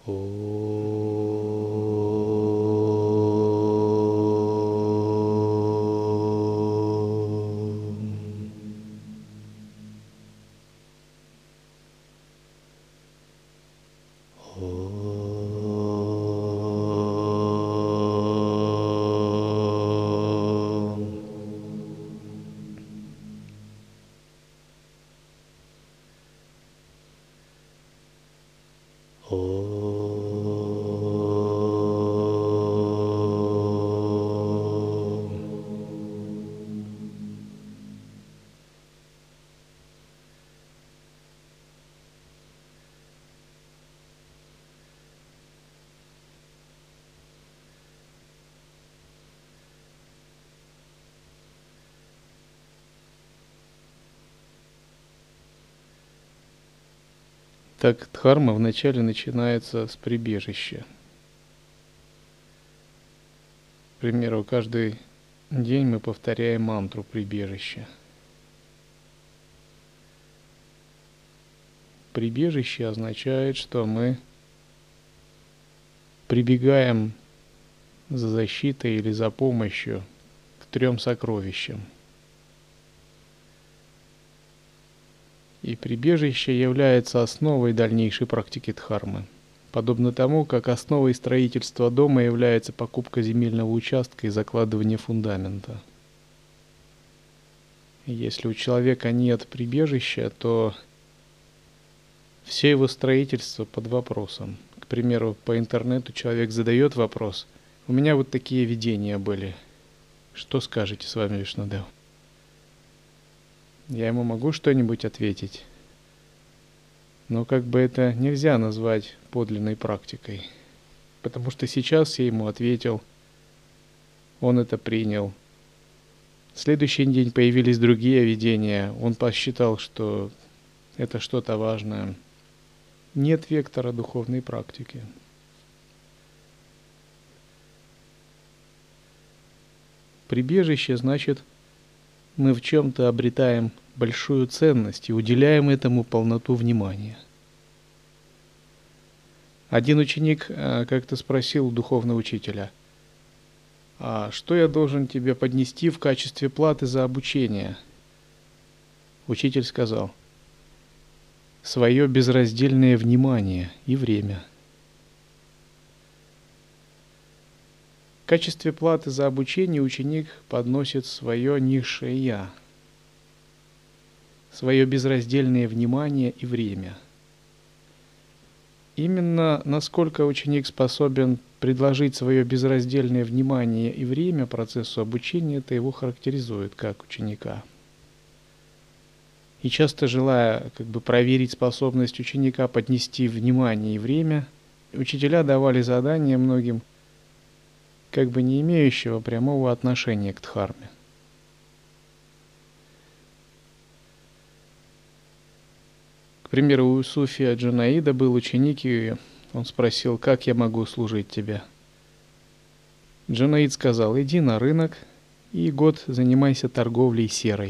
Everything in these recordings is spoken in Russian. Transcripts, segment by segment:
Так, дхарма вначале начинается с прибежища. К примеру, каждый день мы повторяем мантру прибежища. Прибежище означает, что мы прибегаем за защитой или за помощью к 3 сокровищам. И прибежище является основой дальнейшей практики дхармы. Подобно тому, как основой строительства дома является покупка земельного участка и закладывание фундамента. Если у человека нет прибежища, то все его строительство под вопросом. К примеру, по интернету человек задает вопрос: «У меня вот такие видения были. Что скажете, с вами Вишнудев?» Я ему могу что-нибудь ответить, но как бы это нельзя назвать подлинной практикой, потому что сейчас я ему ответил, он это принял. В следующий день появились другие видения, он посчитал, что это что-то важное. Нет вектора духовной практики. Прибежище значит, мы в чем-то обретаем большую ценность и уделяем этому полноту внимания. Один ученик как-то спросил у духовного учителя: «А что я должен тебе поднести в качестве платы за обучение?» Учитель сказал: «Свое безраздельное внимание и время». В качестве платы за обучение ученик подносит свое низшее «я», свое безраздельное внимание и время. Именно насколько ученик способен предложить свое безраздельное внимание и время процессу обучения, это его характеризует как ученика. И часто, желая проверить способность ученика поднести внимание и время, учителя давали задания многим, не имеющего прямого отношения к дхарме. К примеру, у Суфия Джунаида был ученик, и он спросил: «Как я могу служить тебе?» Джунаид сказал: «Иди на рынок и год занимайся торговлей серой».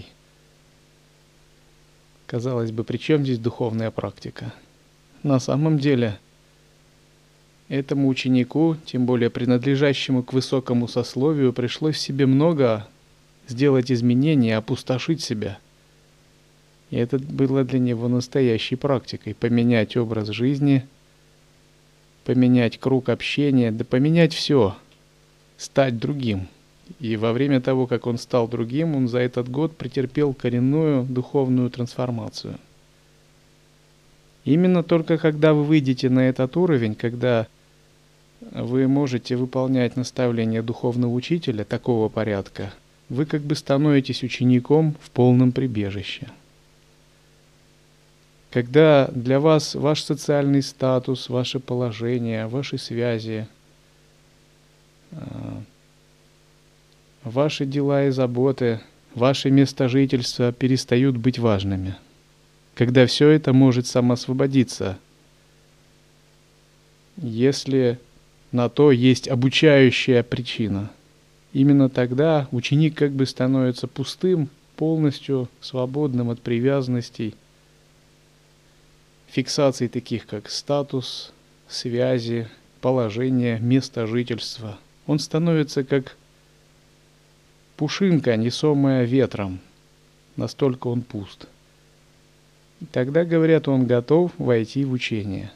Казалось бы, при чем здесь духовная практика? На самом деле, этому ученику, тем более принадлежащему к высокому сословию, пришлось в себе много сделать изменений, опустошить себя. И это было для него настоящей практикой. Поменять образ жизни, поменять круг общения, да поменять все, стать другим. И во время того, как он стал другим, он за этот год претерпел коренную духовную трансформацию. Именно только когда вы выйдете на этот уровень, когда вы можете выполнять наставления духовного учителя такого порядка, вы становитесь учеником в полном прибежище. Когда для вас ваш социальный статус, ваше положение, ваши связи, ваши дела и заботы, ваше место жительства перестают быть важными. Когда все это может самоосвободиться, если на то есть обучающая причина. Именно тогда ученик становится пустым, полностью свободным от привязанностей, фиксаций таких как статус, связи, положение, место жительства. Он становится как пушинка, несомая ветром. Настолько он пуст. И тогда, говорят, он готов войти в учение.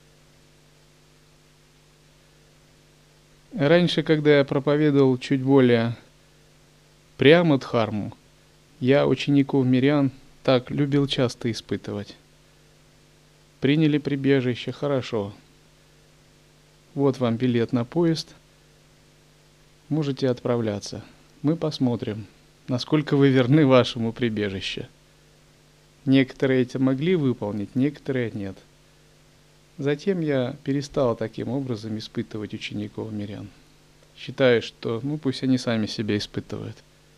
Раньше, когда я проповедовал чуть более прямо дхарму, я учеников мирян так любил часто испытывать. Приняли прибежище, хорошо. Вот вам билет на поезд. Можете отправляться. Мы посмотрим, насколько вы верны вашему прибежищу. Некоторые это могли выполнить, некоторые нет. Затем я перестал таким образом испытывать учеников мирян. Считаю, что пусть они сами себя испытывают.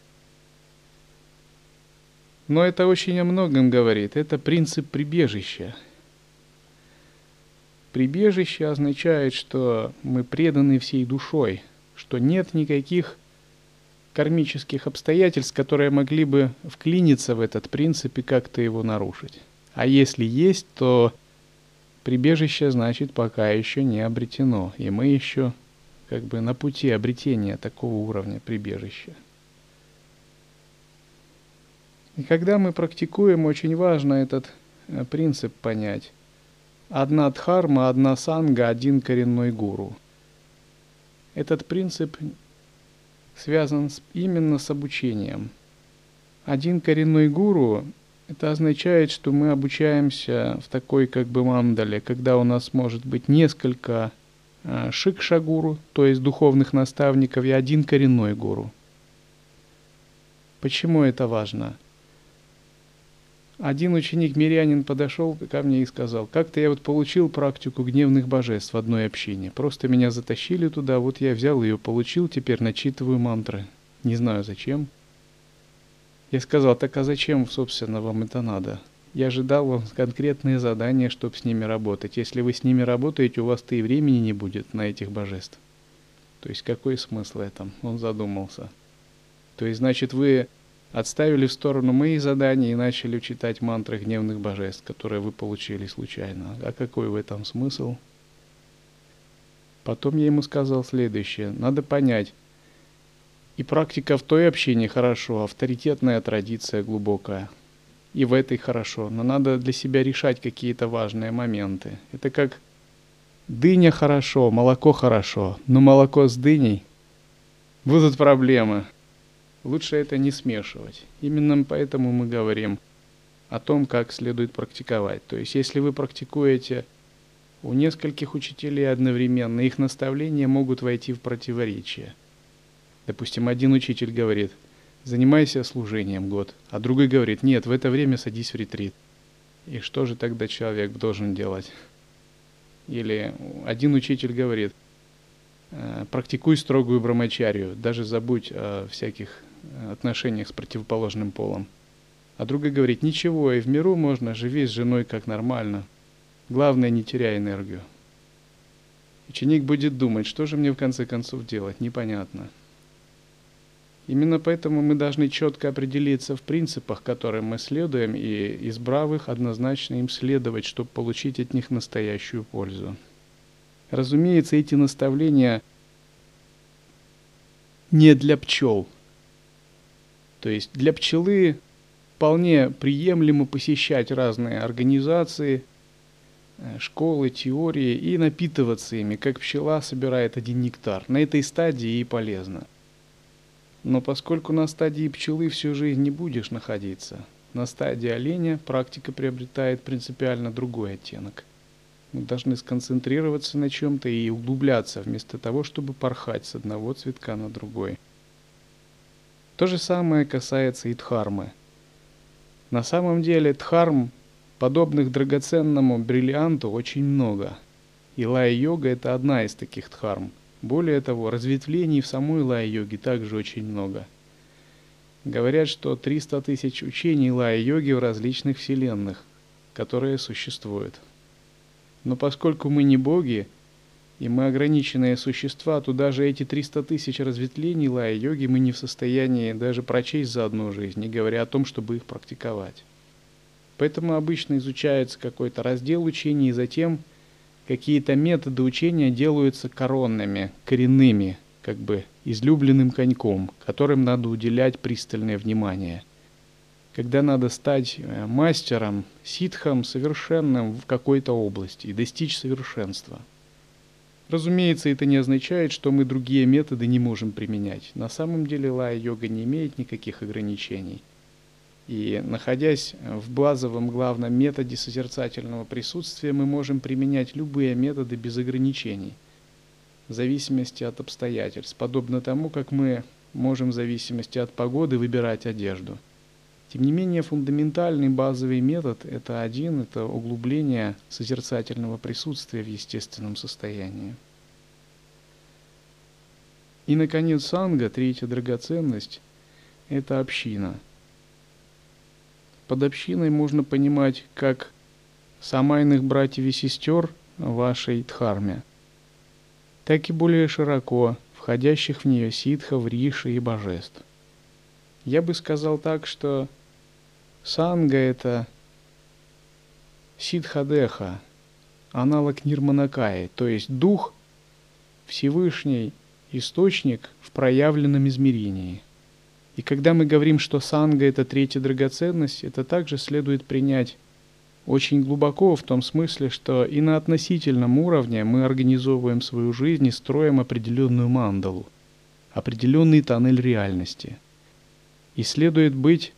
Но это очень о многом говорит. Это принцип прибежища. Прибежище означает, что мы преданы всей душой, что нет никаких кармических обстоятельств, которые могли бы вклиниться в этот принцип и как-то его нарушить. А если есть, то прибежище, значит, пока еще не обретено, и мы еще на пути обретения такого уровня прибежища. И когда мы практикуем, очень важно этот принцип понять. Одна дхарма, одна санга, один коренной гуру. Этот принцип связан именно с обучением. Один коренной гуру – это означает, что мы обучаемся в такой мандале, когда у нас может быть несколько шикша-гуру, то есть духовных наставников, и один коренной гуру. Почему это важно? Один ученик-мирянин подошел ко мне и сказал: как-то я получил практику гневных божеств в одной общине. Просто меня затащили туда, вот я взял ее, получил, теперь начитываю мантры. Не знаю зачем. Я сказал: так а зачем, собственно, вам это надо? Я же дал вам конкретные задания, чтобы с ними работать. Если вы с ними работаете, у вас-то и времени не будет на этих божеств. То есть какой смысл в этом? Он задумался. То есть, значит, вы отставили в сторону мои задания и начали читать мантры гневных божеств, которые вы получили случайно. А какой в этом смысл? Потом я ему сказал следующее. Надо понять, и практика в той общине хорошо, авторитетная традиция глубокая. И в этой хорошо, но надо для себя решать какие-то важные моменты. Это как дыня хорошо, молоко хорошо, но молоко с дыней будут проблемы. Лучше это не смешивать. Именно поэтому мы говорим о том, как следует практиковать. То есть, если вы практикуете у нескольких учителей одновременно, их наставления могут войти в противоречие. Допустим, один учитель говорит: занимайся служением год, а другой говорит: нет, в это время садись в ретрит. И что же тогда человек должен делать? Или один учитель говорит: практикуй строгую брамачарию, даже забудь о всяких отношениях с противоположным полом. А другой говорит: ничего, и в миру можно, живи с женой как нормально. Главное, не теряй энергию. Ученик будет думать, что же мне в конце концов делать, непонятно. Именно поэтому мы должны четко определиться в принципах, которым мы следуем, и, избрав их, однозначно им следовать, чтобы получить от них настоящую пользу. Разумеется, эти наставления не для пчел. То есть для пчелы вполне приемлемо посещать разные организации, школы, теории и напитываться ими, как пчела собирает один нектар. На этой стадии ей полезно. Но поскольку на стадии пчелы всю жизнь не будешь находиться, на стадии оленя практика приобретает принципиально другой оттенок. Мы должны сконцентрироваться на чем-то и углубляться, вместо того, чтобы порхать с одного цветка на другой. То же самое касается и дхармы. На самом деле дхарм, подобных драгоценному бриллианту, очень много. И лая-йога – это одна из таких дхарм. Более того, разветвлений в самой лая-йоге также очень много. Говорят, что 300 тысяч учений лая-йоги в различных вселенных, которые существуют. Но поскольку мы не боги, и мы ограниченные существа, то даже эти 300 тысяч разветвлений лая-йоги мы не в состоянии даже прочесть за одну жизнь, не говоря о том, чтобы их практиковать. Поэтому обычно изучается какой-то раздел учений, и затем какие-то методы учения делаются коронными, коренными, как бы излюбленным коньком, которым надо уделять пристальное внимание. Когда надо стать мастером, ситхом, совершенным в какой-то области и достичь совершенства. Разумеется, это не означает, что мы другие методы не можем применять. На самом деле лая-йога не имеет никаких ограничений. И находясь в базовом главном методе созерцательного присутствия, мы можем применять любые методы без ограничений, в зависимости от обстоятельств, подобно тому, как мы можем в зависимости от погоды выбирать одежду. Тем не менее, фундаментальный базовый метод – это углубление созерцательного присутствия в естественном состоянии. И, наконец, санга, третья драгоценность – это община. Под общиной можно понимать как самайных братьев и сестер в вашей дхарме, так и более широко входящих в нее ситхов, риши и божеств. Я бы сказал так, что санга – это ситхадеха, аналог нирманакаи, то есть дух, Всевышний источник в проявленном измерении. И когда мы говорим, что санга – это третья драгоценность, это также следует принять очень глубоко в том смысле, что и на относительном уровне мы организовываем свою жизнь и строим определенную мандалу, определенный тоннель реальности. И следует быть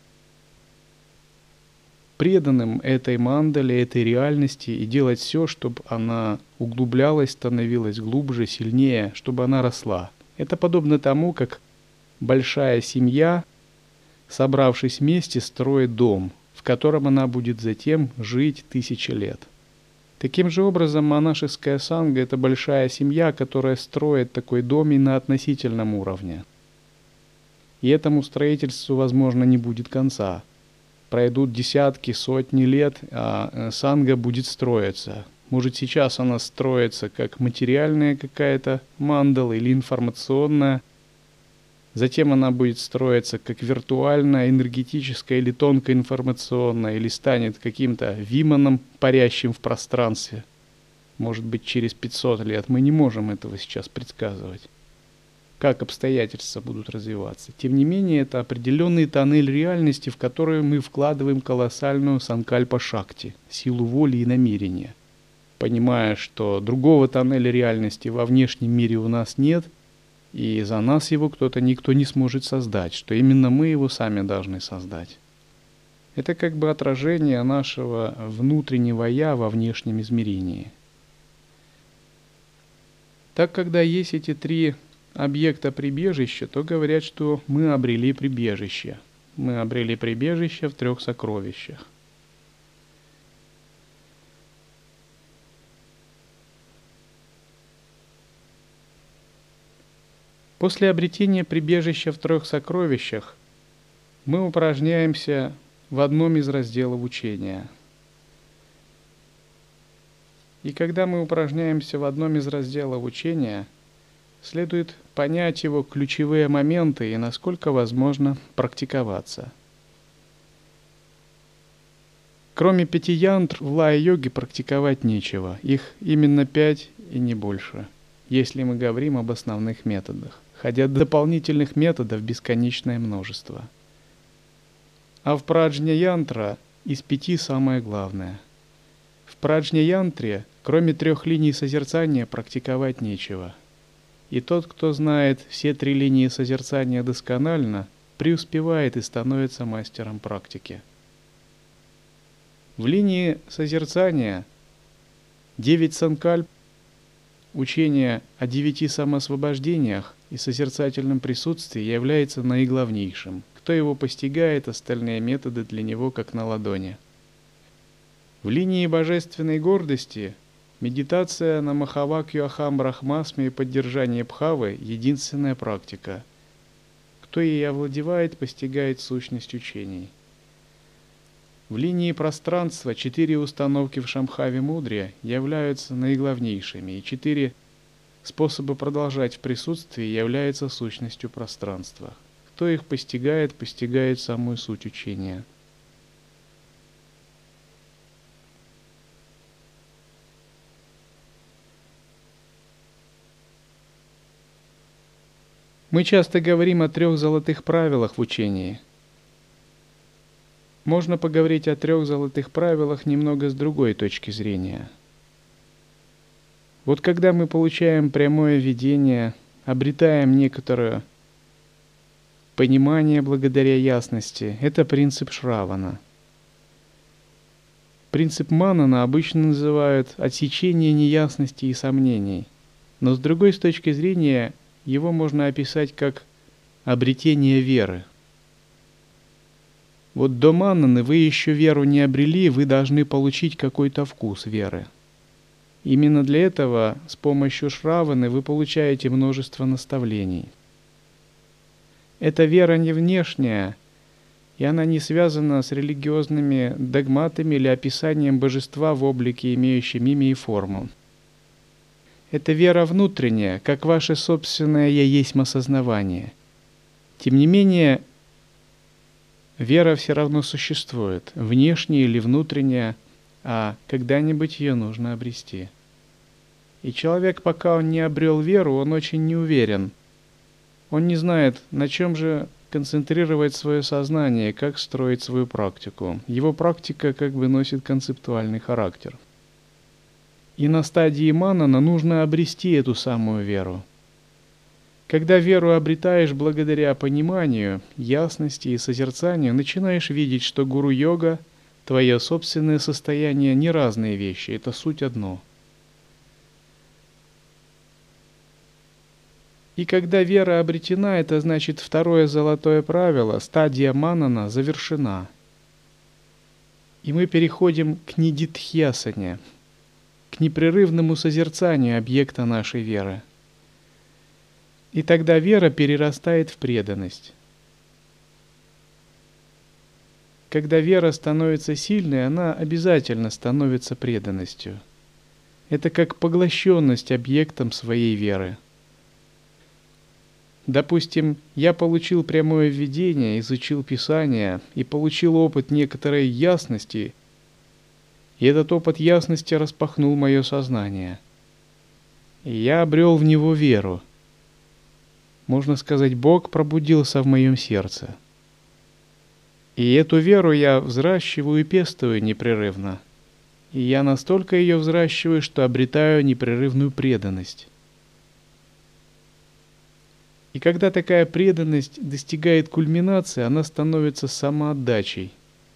преданным этой мандале, этой реальности и делать все, чтобы она углублялась, становилась глубже, сильнее, чтобы она росла. Это подобно тому, как большая семья, собравшись вместе, строит дом, в котором она будет затем жить 1000 лет. Таким же образом, монашеская санга – это большая семья, которая строит такой дом и на относительном уровне. И этому строительству, возможно, не будет конца. Пройдут десятки, сотни лет, а санга будет строиться. Может, сейчас она строится как материальная какая-то мандала или информационная. Затем она будет строиться как виртуальная, энергетическая или тонкоинформационная, или станет каким-то виманом, парящим в пространстве. Может быть, через 500 лет. Мы не можем этого сейчас предсказывать, как обстоятельства будут развиваться. Тем не менее, это определенный тоннель реальности, в который мы вкладываем колоссальную санкальпа-шакти, силу воли и намерения. Понимая, что другого тоннеля реальности во внешнем мире у нас нет, и за нас его никто не сможет создать, что именно мы его сами должны создать. Это как бы отражение нашего внутреннего «я» во внешнем измерении. Так, когда есть эти три объекта прибежища, то говорят, что мы обрели прибежище. Мы обрели прибежище в 3 сокровищах. После обретения прибежища в 3 сокровищах мы упражняемся в одном из разделов учения. И когда мы упражняемся в одном из разделов учения, следует понять его ключевые моменты и насколько возможно практиковаться. Кроме 5 янтр в лая-йоге практиковать нечего. Их именно 5 и не больше, если мы говорим об основных методах. Хотя дополнительных методов бесконечное множество. А в праджня-янтра из 5 самое главное. В праджня-янтре, кроме 3 линий созерцания, практиковать нечего. И тот, кто знает все 3 линии созерцания досконально, преуспевает и становится мастером практики. В линии созерцания 9 санкальп, учение о 9 самоосвобождениях и созерцательном присутствии является наиглавнейшим. Кто его постигает, остальные методы для него как на ладони. В линии божественной гордости медитация на Махавакью Ахам Брахмасме и поддержание Бхавы – единственная практика. Кто ей овладевает, постигает сущность учений. В линии пространства 4 установки в Шамбхаве Мудре являются наиглавнейшими, и 4 способа продолжать в присутствии являются сущностью пространства. Кто их постигает, постигает самую суть учения. Мы часто говорим о 3 золотых правилах в учении. Можно поговорить о 3 золотых правилах немного с другой точки зрения. Вот когда мы получаем прямое видение, обретаем некоторое понимание благодаря ясности, это принцип Шравана. Принцип Манана обычно называют отсечение неясностей и сомнений, но с другой точки зрения его можно описать как обретение веры. Вот до Мананы вы еще веру не обрели, вы должны получить какой-то вкус веры. Именно для этого с помощью Шраваны вы получаете множество наставлений. Эта вера не внешняя, и она не связана с религиозными догматами или описанием божества в облике, имеющем имя и форму. Это вера внутренняя, как ваше собственное «я есть» осознавание. Тем не менее, вера все равно существует, внешняя или внутренняя, а когда-нибудь ее нужно обрести. И человек, пока он не обрел веру, он очень не уверен. Он не знает, на чем же концентрировать свое сознание, как строить свою практику. Его практика как бы носит концептуальный характер. И на стадии Манана нужно обрести эту самую веру. Когда веру обретаешь благодаря пониманию, ясности и созерцанию, начинаешь видеть, что гуру-йога, твое собственное состояние не разные вещи, это суть одно. И когда вера обретена, это значит 2 золотое правило, стадия Манана завершена. И мы переходим к нидидхьясане, к непрерывному созерцанию объекта нашей веры. И тогда вера перерастает в преданность. Когда вера становится сильной, она обязательно становится преданностью. Это как поглощенность объектом своей веры. Допустим, я получил прямое видение, изучил Писание и получил опыт некоторой ясности, и этот опыт ясности распахнул мое сознание. И я обрел в него веру. Можно сказать, Бог пробудился в моем сердце. И эту веру я взращиваю и пестую непрерывно. И я настолько ее взращиваю, что обретаю непрерывную преданность. И когда такая преданность достигает кульминации, она становится самоотдачей.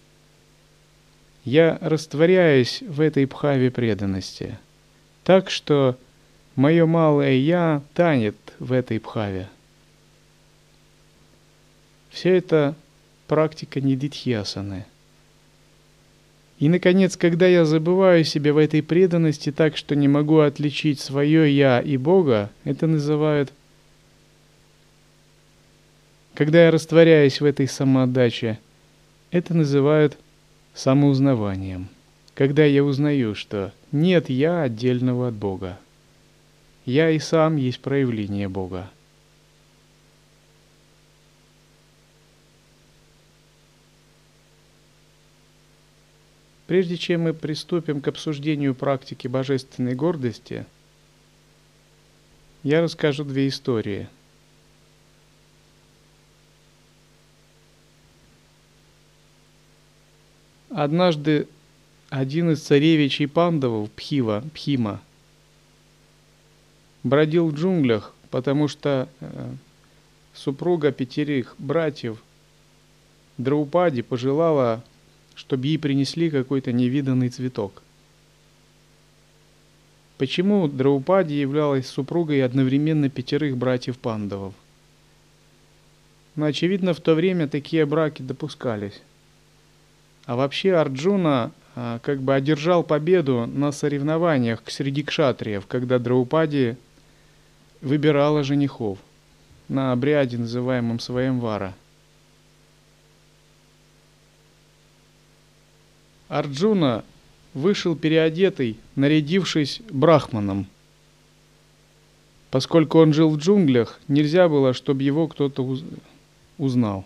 Я растворяюсь в этой бхаве преданности, так что мое малое «я» танет в этой бхаве. Все это практика нидидхьясаны. И, наконец, когда я забываю себя в этой преданности так, что не могу отличить свое «я» и Бога, это называют. Когда я растворяюсь в этой самоотдаче, это называют самоузнаванием. Когда я узнаю, что нет «я» отдельного от Бога. Я и сам есть проявление Бога. Прежде чем мы приступим к обсуждению практики божественной гордости, я расскажу 2 истории. Однажды один из царевичей Пандавов, Пхима, бродил в джунглях, потому что супруга 5 братьев Драупади пожелала, чтобы ей принесли какой-то невиданный цветок. Почему Драупади являлась супругой одновременно 5 братьев Пандавов? Но, очевидно, в то время такие браки допускались. А вообще Арджуна как бы одержал победу на соревнованиях среди кшатриев, когда Драупади выбирала женихов на обряде, называемом Сваямвара. Арджуна вышел переодетый, нарядившись брахманом. Поскольку он жил в джунглях, нельзя было, чтобы его кто-то узнал.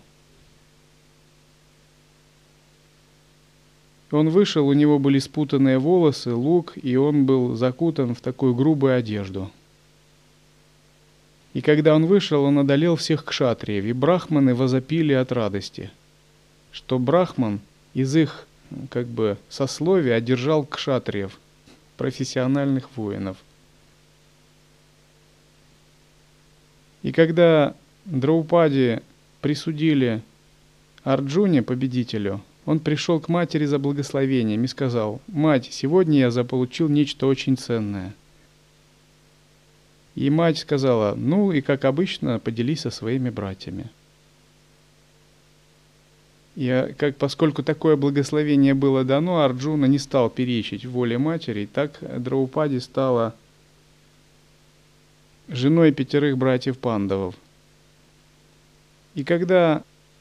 Он вышел, у него были спутанные волосы, лук, и он был закутан в такую грубую одежду. И когда он вышел, он одолел всех кшатриев, и брахманы возопили от радости, что брахман из их сословия одержал кшатриев, профессиональных воинов. И когда Драупади присудили Арджуне, победителю, он пришел к матери за благословением и сказал: «Мать, сегодня я заполучил нечто очень ценное». И мать сказала: «Ну и, как обычно, поделись со своими братьями». И поскольку такое благословение было дано, Арджуна не стал перечить воле матери, и так Драупади стала женой 5 братьев Пандавов. И когда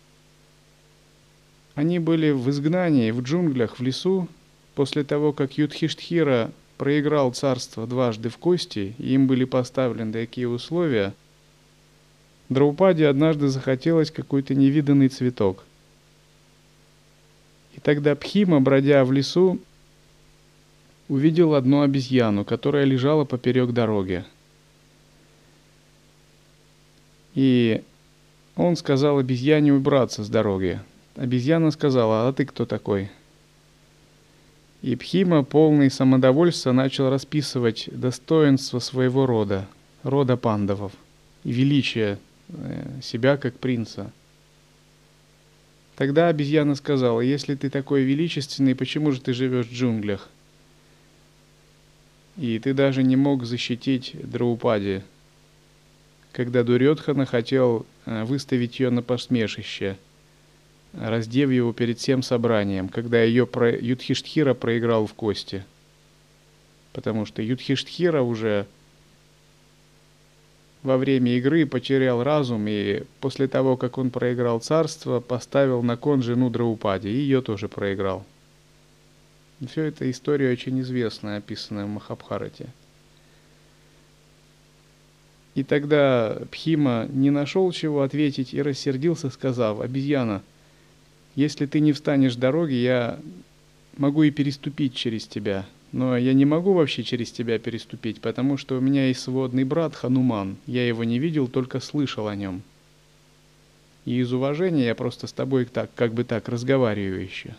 они были в изгнании, в джунглях, в лесу, после того, как Юдхиштхира проиграл царство дважды в кости, и им были поставлены такие условия, Драупади однажды захотелось какой-то невиданный цветок. И тогда Пхима, бродя в лесу, увидел одну обезьяну, которая лежала поперек дороги. И он сказал обезьяне убраться с дороги. Обезьяна сказала: «А ты кто такой?» И Пхима, полный самодовольства, начал расписывать достоинства своего рода, рода Пандавов, и величие себя как принца. Тогда обезьяна сказала: «Если ты такой величественный, почему же ты живешь в джунглях? И ты даже не мог защитить Драупади, когда Дурьодхана хотел выставить ее на посмешище, раздев его перед всем собранием, когда Юдхиштхира проиграл в кости. Потому что Юдхиштхира уже во время игры потерял разум, и после того, как он проиграл царство, поставил на кон жену Драупади, и ее тоже проиграл. Все это история очень известная, описанная в Махабхарате. И тогда Пхима не нашел чего ответить и рассердился, сказав: «Обезьяна, если ты не встанешь с дороги, я могу и переступить через тебя. Но я не могу вообще через тебя переступить, потому что у меня есть сводный брат Хануман. Я его не видел, только слышал о нем. И из уважения я просто с тобой так разговариваю еще».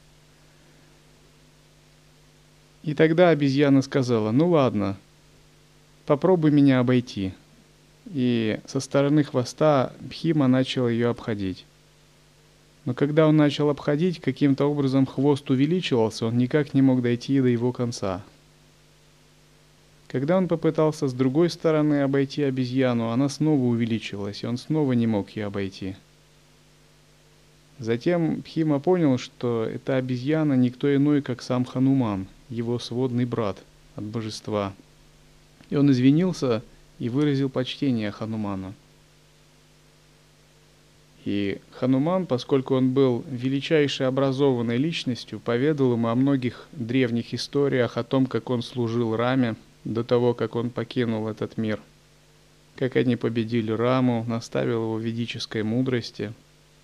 И тогда обезьяна сказала: «Ну ладно, попробуй меня обойти». И со стороны хвоста Пхима начал ее обходить. Но когда он начал обходить, каким-то образом хвост увеличивался, он никак не мог дойти до его конца. Когда он попытался с другой стороны обойти обезьяну, она снова увеличилась, и он снова не мог ее обойти. Затем Пхима понял, что эта обезьяна никто иной, как сам Хануман, его сводный брат от божества. И он извинился и выразил почтение Хануману. И Хануман, поскольку он был величайшей образованной личностью, поведал ему о многих древних историях, о том, как он служил Раме до того, как он покинул этот мир, как они победили Раму, наставил его ведической мудрости.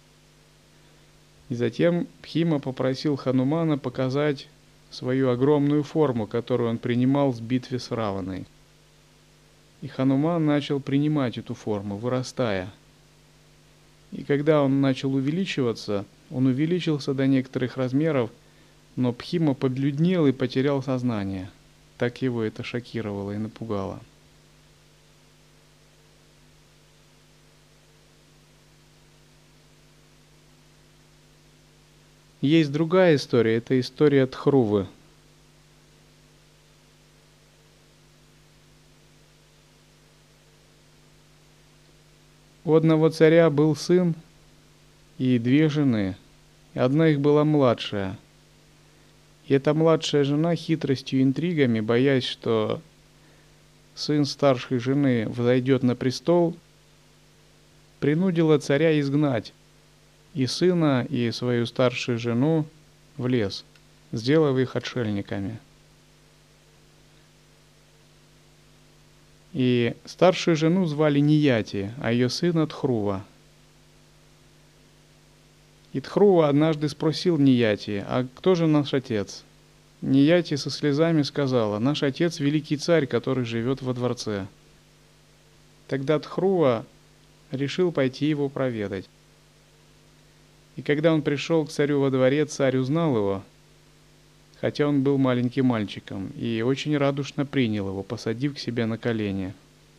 И затем Пхима попросил Ханумана показать свою огромную форму, которую он принимал в битве с Раваной. И Хануман начал принимать эту форму, вырастая. И когда он начал увеличиваться, он увеличился до некоторых размеров, но Пхима побледнел и потерял сознание. Так его это шокировало и напугало. Есть другая история, это история Тхрувы. У одного царя был сын и 2 жены, и одна их была младшая. И эта младшая жена хитростью и интригами, боясь, что сын старшей жены взойдет на престол, принудила царя изгнать и сына, и свою старшую жену в лес, сделав их отшельниками. И старшую жену звали Нияти, а ее сына Тхрува. И Тхрува однажды спросил Нияти: «А кто же наш отец?» Нияти со слезами сказала: «Наш отец — великий царь, который живет во дворце». Тогда Тхрува решил пойти его проведать. И когда он пришел к царю во дворец, царь узнал его, хотя он был маленьким мальчиком, и очень радушно принял его, посадив к себе на колени.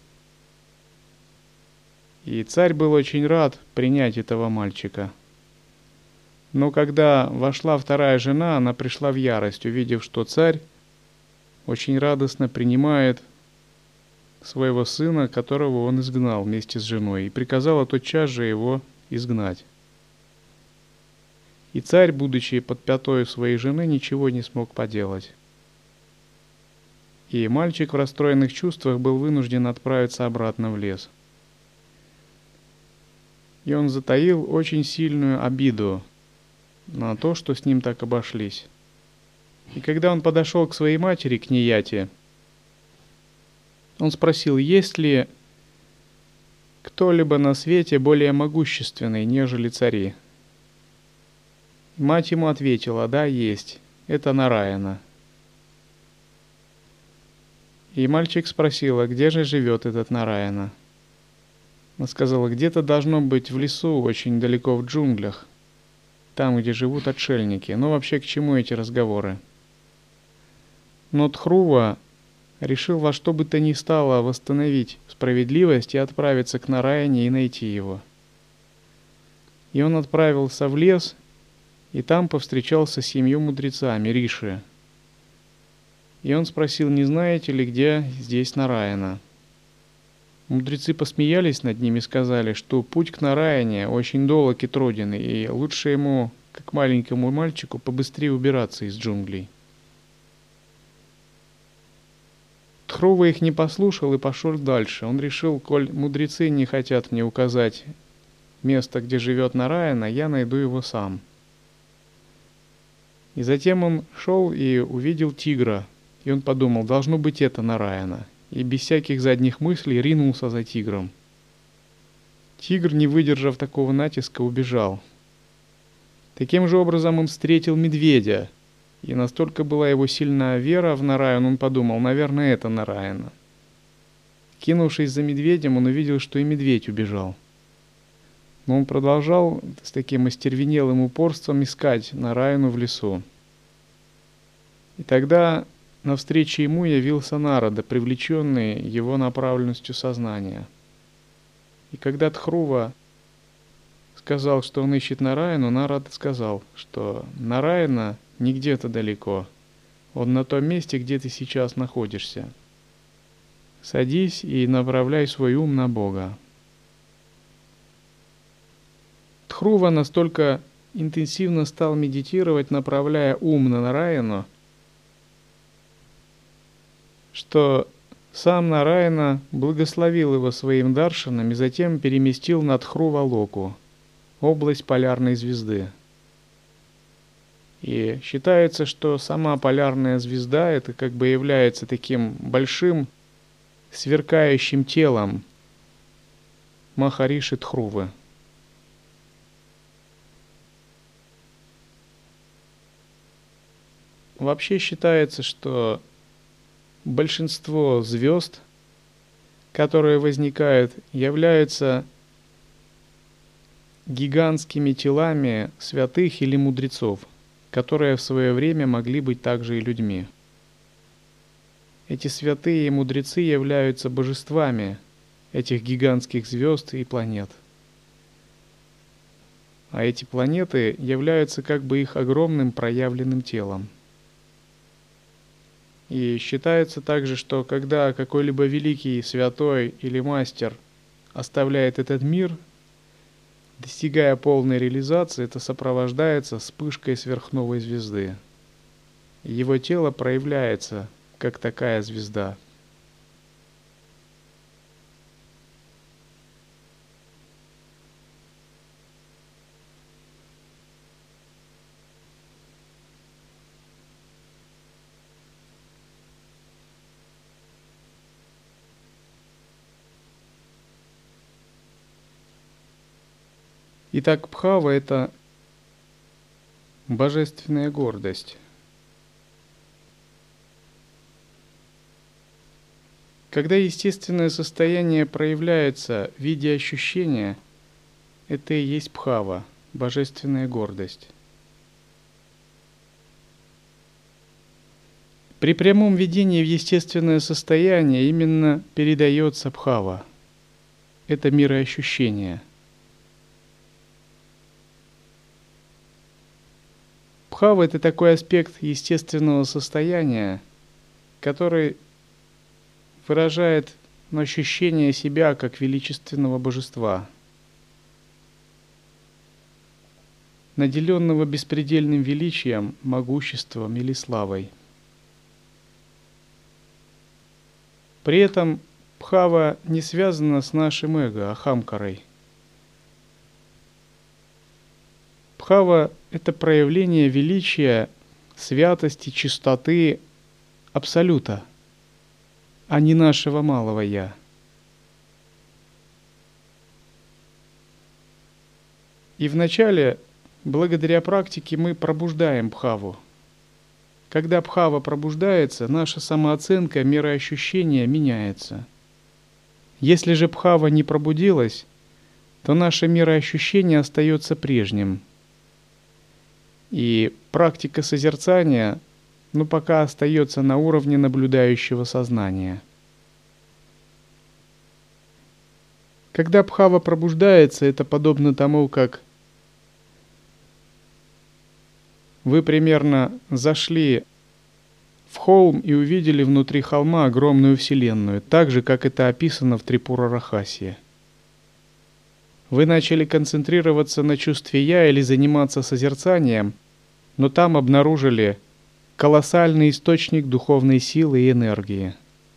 И царь был очень рад принять этого мальчика. Но когда вошла вторая жена, она пришла в ярость, увидев, что царь очень радостно принимает своего сына, которого он изгнал вместе с женой, и приказала тотчас же его изгнать. И царь, будучи под пятой своей жены, ничего не смог поделать. И мальчик в расстроенных чувствах был вынужден отправиться обратно в лес. И он затаил очень сильную обиду на то, что с ним так обошлись. И когда он подошел к своей матери, к Нияте, он спросил, есть ли кто-либо на свете более могущественный, нежели цари. Мать ему ответила, да, есть, это Нараяна. И мальчик спросил, а где же живет этот Нараяна? Она сказала, где-то должно быть в лесу, очень далеко в джунглях, там, где живут отшельники. Но вообще к чему эти разговоры? Но Тхрува решил во что бы то ни стало восстановить справедливость и отправиться к Нараяне и найти его. И он отправился в лес, и там повстречался с 7 мудрецами, риши. И он спросил, не знаете ли, где здесь Нараяна? Мудрецы посмеялись над ним и сказали, что путь к Нараяне очень долг и труден, и лучше ему, как маленькому мальчику, побыстрее убираться из джунглей. Тхрува их не послушал и пошел дальше. Он решил, коль мудрецы не хотят мне указать место, где живет Нараяна, я найду его сам. И затем он шел и увидел тигра, и он подумал, должно быть это Нараяна, и без всяких задних мыслей ринулся за тигром. Тигр, не выдержав такого натиска, убежал. Таким же образом он встретил медведя, и настолько была его сильная вера в Нараяну, он подумал, наверное, это Нараяна. Кинувшись за медведем, он увидел, что и медведь убежал. Но он продолжал с таким остервенелым упорством искать Нараяну в лесу. И тогда навстречу ему явился Нарада, привлеченный его направленностью сознания. И когда Тхрува сказал, что он ищет Нараяну, Нарада сказал, что Нараяна не где-то далеко, он на том месте, где ты сейчас находишься. Садись и направляй свой ум на Бога. Тхрува настолько интенсивно стал медитировать, направляя ум на Нараяну, что сам Нараяна благословил его своим даршаном и затем переместил на Тхрува-локу, область полярной звезды. И считается, что сама полярная звезда это как бы является таким большим сверкающим телом Махариши Тхрувы. Вообще считается, что большинство звезд, которые возникают, являются гигантскими телами святых или мудрецов, которые в свое время могли быть также и людьми. Эти святые и мудрецы являются божествами этих гигантских звезд и планет. А эти планеты являются как бы их огромным проявленным телом. И считается также, что когда какой-либо великий святой или мастер оставляет этот мир, достигая полной реализации, это сопровождается вспышкой сверхновой звезды. И его тело проявляется как такая звезда. Итак, Бхава — это божественная гордость. Когда естественное состояние проявляется в виде ощущения, это и есть бхава, божественная гордость. При прямом введении в естественное состояние именно передается бхава. Это мироощущение. Бхава – это такой аспект естественного состояния, который выражает ощущение себя как величественного божества, наделенного беспредельным величием, могуществом или славой. При этом бхава не связана с нашим эго, ахамкарой. Бхава – это проявление величия, святости, чистоты Абсолюта, а не нашего малого «я». И вначале, благодаря практике, мы пробуждаем бхаву. Когда бхава пробуждается, наша самооценка, мироощущение меняется. Если же бхава не пробудилась, то наше мироощущение остается прежним. И практика созерцания, пока остается на уровне наблюдающего сознания. Когда бхава пробуждается, это подобно тому, как вы примерно зашли в холм и увидели внутри холма огромную вселенную, так же, как это описано в Трипура-Рахасье. Вы начали концентрироваться на чувстве «я» или заниматься созерцанием, но там обнаружили колоссальный источник духовной силы и энергии.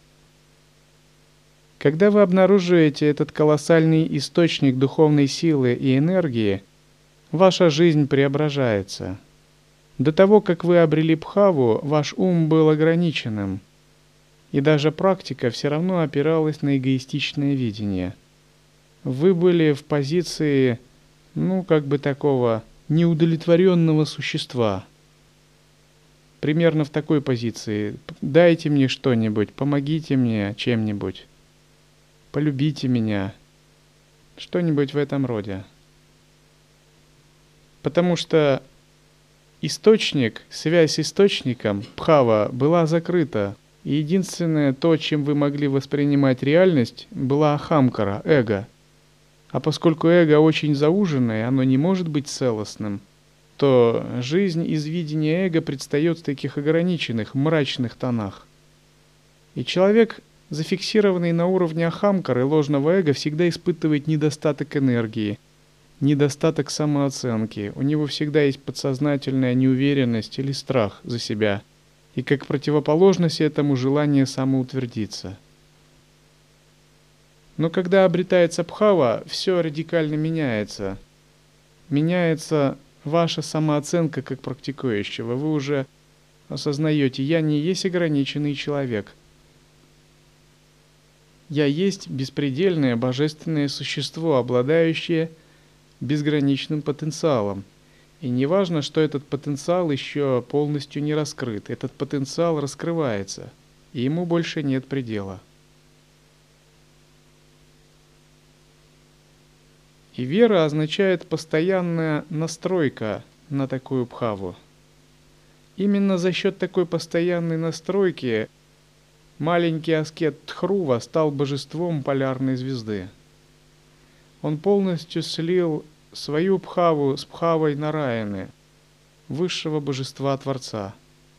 Когда вы обнаруживаете этот колоссальный источник духовной силы и энергии, ваша жизнь преображается. До того, как вы обрели бхаву, ваш ум был ограниченным, и даже практика все равно опиралась на эгоистичное видение. Вы были в позиции, такого неудовлетворенного существа. Примерно в такой позиции. Дайте мне что-нибудь, помогите мне чем-нибудь, полюбите меня. Что-нибудь в этом роде. Потому что источник, связь с источником, бхава, была закрыта. И единственное то, чем вы могли воспринимать реальность, была ахамкара, эго. А поскольку эго очень зауженное, оно не может быть целостным, то жизнь из видения эго предстает в таких ограниченных, мрачных тонах. И человек, зафиксированный на уровне ахамкары, ложного эго, всегда испытывает недостаток энергии, недостаток самооценки. У него всегда есть подсознательная неуверенность или страх за себя. И как противоположность этому желание самоутвердиться. Но когда обретается бхава, все радикально меняется. Меняется ваша самооценка как практикующего. Вы уже осознаете, я не есть ограниченный человек. Я есть беспредельное божественное существо, обладающее безграничным потенциалом. И не важно, что этот потенциал еще полностью не раскрыт. Этот потенциал раскрывается, и ему больше нет предела. И вера означает постоянная настройка на такую бхаву. Именно за счет такой постоянной настройки маленький аскет Тхрува стал божеством полярной звезды. Он полностью слил свою бхаву с бхавой Нараяны, высшего божества Творца.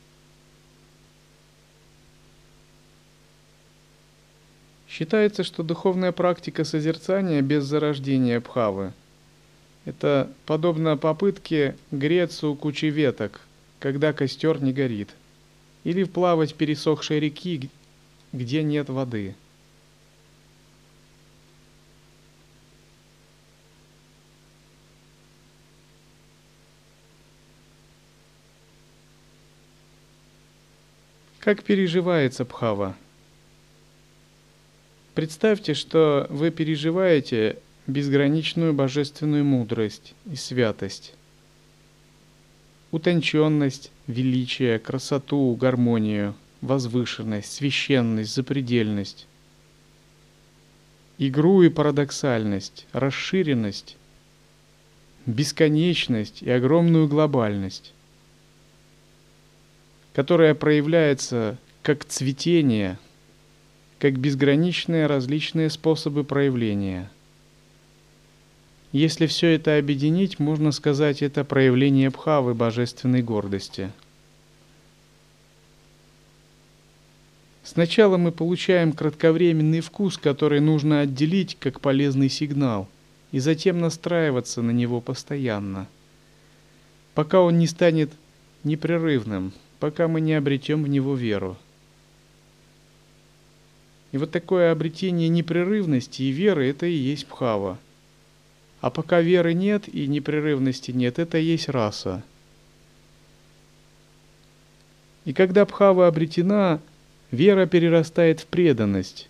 Считается, что духовная практика созерцания без зарождения бхавы – это подобно попытке греться у кучи веток, когда костер не горит, или вплавать в пересохшей реки, где нет воды. Как переживается бхава? Представьте, что вы переживаете безграничную божественную мудрость и святость, утонченность, величие, красоту, гармонию, возвышенность, священность, запредельность. игру и парадоксальность, расширенность, бесконечность и огромную глобальность, которая проявляется как цветение, как безграничные различные способы проявления. Если все это объединить, можно сказать, это проявление бхавы божественной гордости. Сначала мы получаем кратковременный вкус, который нужно отделить как полезный сигнал, и затем настраиваться на него постоянно, пока он не станет непрерывным, пока мы не обретем в него веру. И вот такое обретение непрерывности и веры – это и есть бхава. А пока веры нет и непрерывности нет, это и есть раса. И когда бхава обретена, вера перерастает в преданность.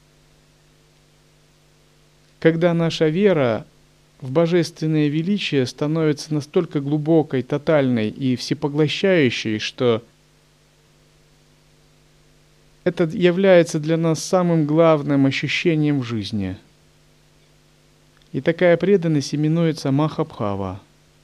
Когда наша вера в божественное величие становится настолько глубокой, тотальной и всепоглощающей, что это является для нас самым главным ощущением в жизни. И такая преданность именуется Махабхава.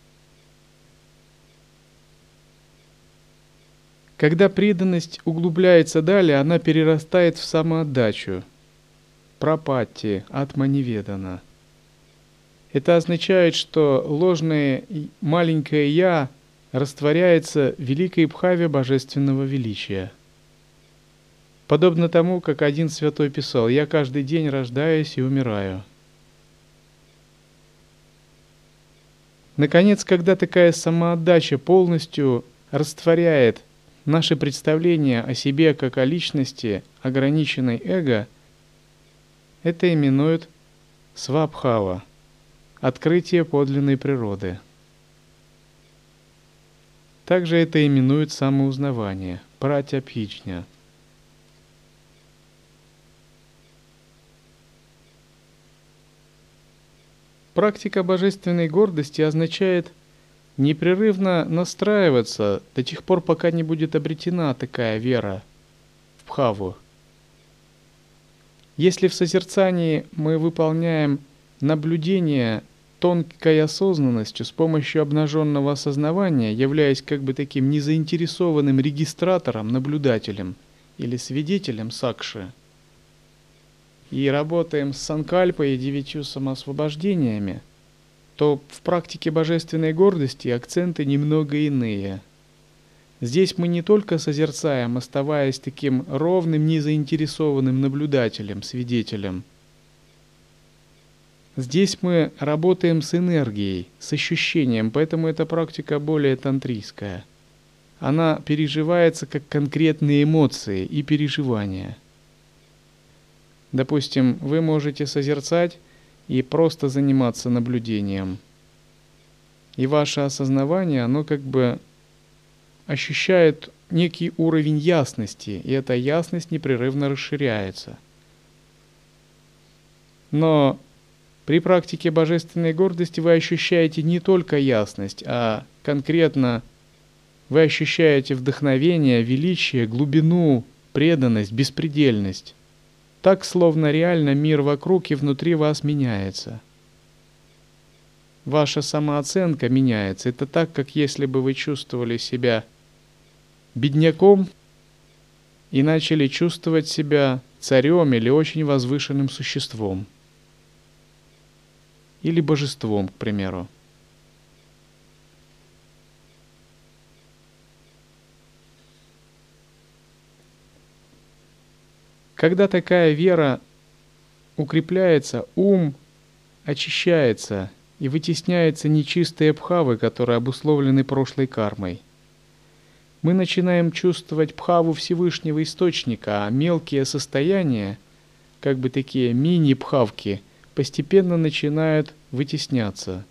Когда преданность углубляется далее, она перерастает в самоотдачу, прапатти, атманиведана. Это означает, что ложное маленькое «я» растворяется в великой бхаве божественного величия. Подобно тому, как один святой писал: «Я каждый день рождаюсь и умираю». Наконец, когда такая самоотдача полностью растворяет наше представление о себе как о личности, ограниченной эго, это именуют свабхава, открытие подлинной природы. Также это именуют самоузнавание, пратябхичня. Практика божественной гордости означает непрерывно настраиваться до тех пор, пока не будет обретена такая вера в бхаву. Если в созерцании мы выполняем наблюдение тонкой осознанностью с помощью обнаженного осознавания, являясь как бы таким незаинтересованным регистратором, наблюдателем или свидетелем сакши, и работаем с санкальпой и 9 самоосвобождениями, то в практике божественной гордости акценты немного иные. Здесь мы не только созерцаем, оставаясь таким ровным, незаинтересованным наблюдателем, свидетелем. Здесь мы работаем с энергией, с ощущением, поэтому эта практика более тантрийская. Она переживается как конкретные эмоции и переживания. Допустим, вы можете созерцать и просто заниматься наблюдением. И ваше осознавание, оно как бы ощущает некий уровень ясности, и эта ясность непрерывно расширяется. Но при практике божественной гордости вы ощущаете не только ясность, а конкретно вы ощущаете вдохновение, величие, глубину, преданность, беспредельность. Так, словно реально мир вокруг и внутри вас меняется. Ваша самооценка меняется. Это так, как если бы вы чувствовали себя бедняком и начали чувствовать себя царем или очень возвышенным существом. Или божеством, к примеру. Когда такая вера укрепляется, ум очищается и вытесняются нечистые бхавы, которые обусловлены прошлой кармой. Мы начинаем чувствовать бхаву Всевышнего Источника, а мелкие состояния, как бы такие мини-бхавки, постепенно начинают вытесняться.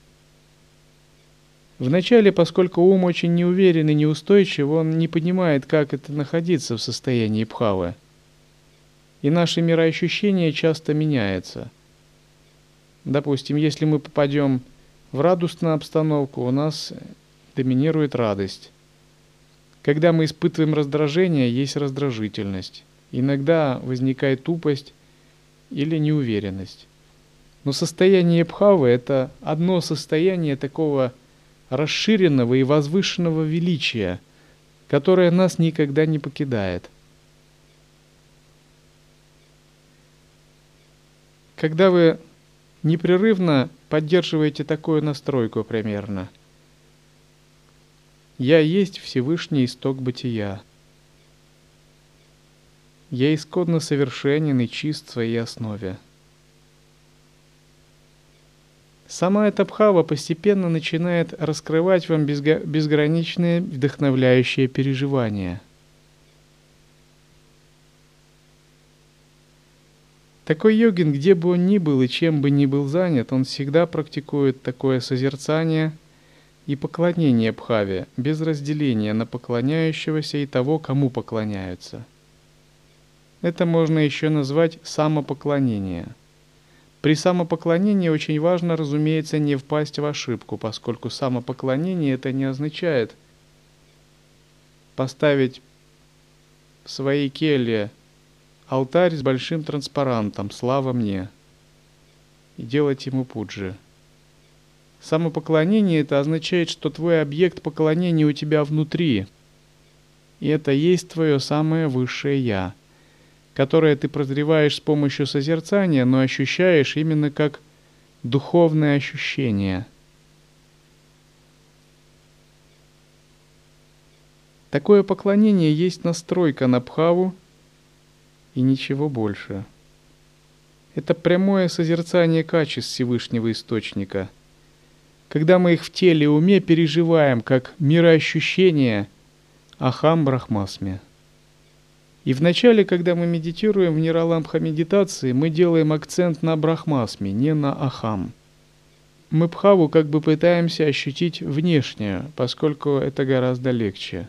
Вначале, поскольку ум очень неуверен и неустойчив, он не понимает, как это находиться в состоянии бхавы. И наше мироощущение часто меняется. Допустим, если мы попадем в радостную обстановку, у нас доминирует радость. Когда мы испытываем раздражение, есть раздражительность. Иногда возникает тупость или неуверенность. Но состояние бхавы — это одно состояние такого расширенного и возвышенного величия, которое нас никогда не покидает. Когда вы непрерывно поддерживаете такую настройку примерно: «Я есть Всевышний исток бытия. Я исходно совершенен и чист в своей основе». Сама эта бхава постепенно начинает раскрывать вам безграничные вдохновляющие переживания. Такой йогин, где бы он ни был и чем бы ни был занят, он всегда практикует такое созерцание и поклонение бхаве, без разделения на поклоняющегося и того, кому поклоняются. Это можно еще назвать самопоклонение. При самопоклонении очень важно, разумеется, не впасть в ошибку, поскольку самопоклонение это не означает поставить в своей келье алтарь с большим транспарантом «Слава мне» и делать ему пуджи. Самопоклонение это означает, что твой объект поклонения у тебя внутри, и это есть твое самое высшее «Я», которое ты прозреваешь с помощью созерцания, но ощущаешь именно как духовное ощущение. Такое поклонение есть настройка на бхаву и ничего больше. Это прямое созерцание качеств Всевышнего Источника, когда мы их в теле и уме переживаем как мироощущение Ахам Брахмасме. И вначале, когда мы медитируем в Нираламбха медитации, мы делаем акцент на Брахмасме, не на Ахам. Мы бхаву как бы пытаемся ощутить внешнюю, поскольку это гораздо легче.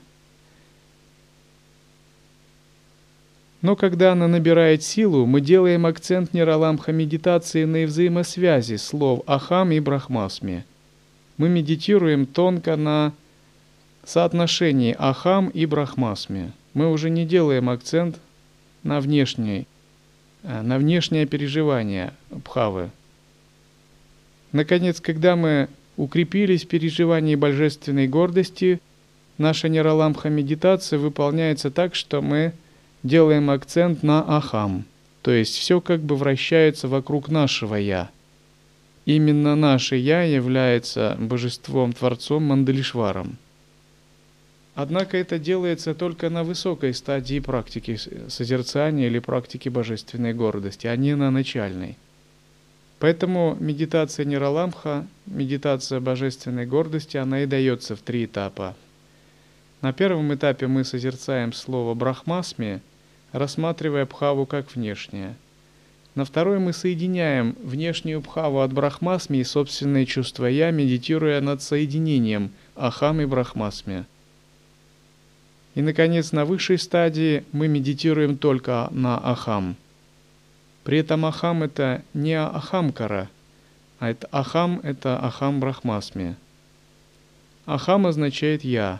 Но когда она набирает силу, мы делаем акцент Нираламбха медитации на взаимосвязи слов Ахам и Брахмасме. Мы медитируем тонко на соотношении Ахам и Брахмасме. Мы уже не делаем акцент на внешнее переживание бхавы. Наконец, когда мы укрепились в переживании божественной гордости, наша Нираламбха медитация выполняется так, что мы делаем акцент на Ахам, то есть все как бы вращается вокруг нашего «Я». Именно наше «Я» является божеством-творцом Мандалишваром. Однако это делается только на высокой стадии практики созерцания или практики божественной гордости, а не на начальной. Поэтому медитация Нираламбха, медитация божественной гордости, она и дается в 3 этапа. На первом этапе мы созерцаем слово Брахмасме, рассматривая бхаву как внешнее. На второй мы соединяем внешнюю бхаву от Брахмасме и собственное чувство «Я», медитируя над соединением Ахам и Брахмасме. И, наконец, на высшей стадии мы медитируем только на Ахам. При этом Ахам — это не Ахамкара, а это Ахам Брахмасме. Ахам означает «Я».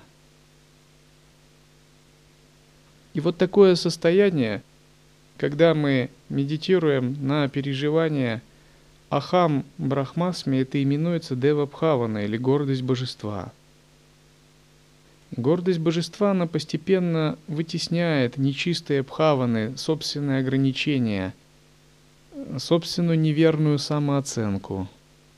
И вот такое состояние, когда мы медитируем на переживание Ахам Брахмасме, это именуется Дева Бхавана или гордость божества. Гордость божества, она постепенно вытесняет нечистые бхаваны, собственные ограничения, собственную неверную самооценку.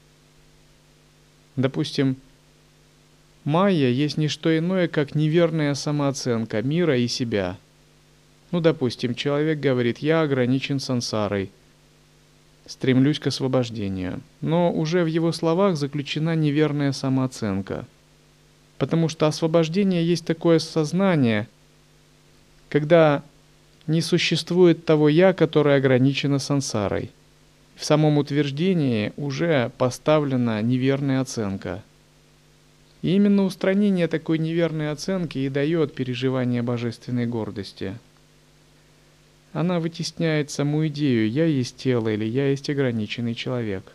Допустим, майя есть не что иное, как неверная самооценка мира и себя. Допустим, человек говорит: «Я ограничен сансарой, стремлюсь к освобождению». Но уже в его словах заключена неверная самооценка. Потому что освобождение есть такое сознание, когда не существует того «я», которое ограничено сансарой. В самом утверждении уже поставлена неверная оценка. И именно устранение такой неверной оценки и дает переживание божественной гордости. Она вытесняет саму идею «я есть тело» или «я есть ограниченный человек».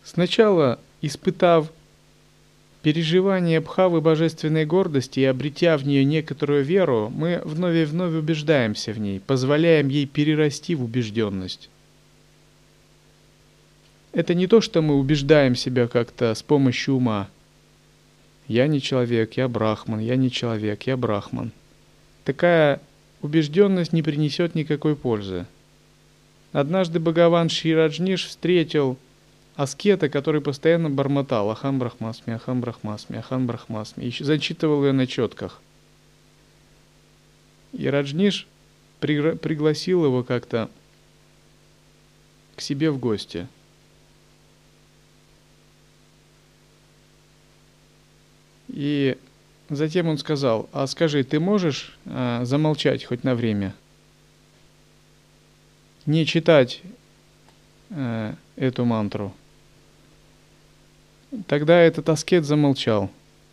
Сначала, испытав переживание бхавы божественной гордости и обретя в нее некоторую веру, мы вновь и вновь убеждаемся в ней, позволяем ей перерасти в убежденность. Это не то, что мы убеждаем себя как-то с помощью ума. Я не человек, я брахман, я не человек, я брахман. Такая убежденность не принесет никакой пользы. Однажды Бхагаван Шри Раджниш встретил аскета, который постоянно бормотал «Ахам брахмасми, ахам брахмасми, ахам брахмасми» и зачитывал ее на четках. И Раджниш пригласил его как-то к себе в гости. И затем он сказал: «А скажи, ты можешь замолчать хоть на время? Не читать эту мантру». Тогда этот аскет замолчал.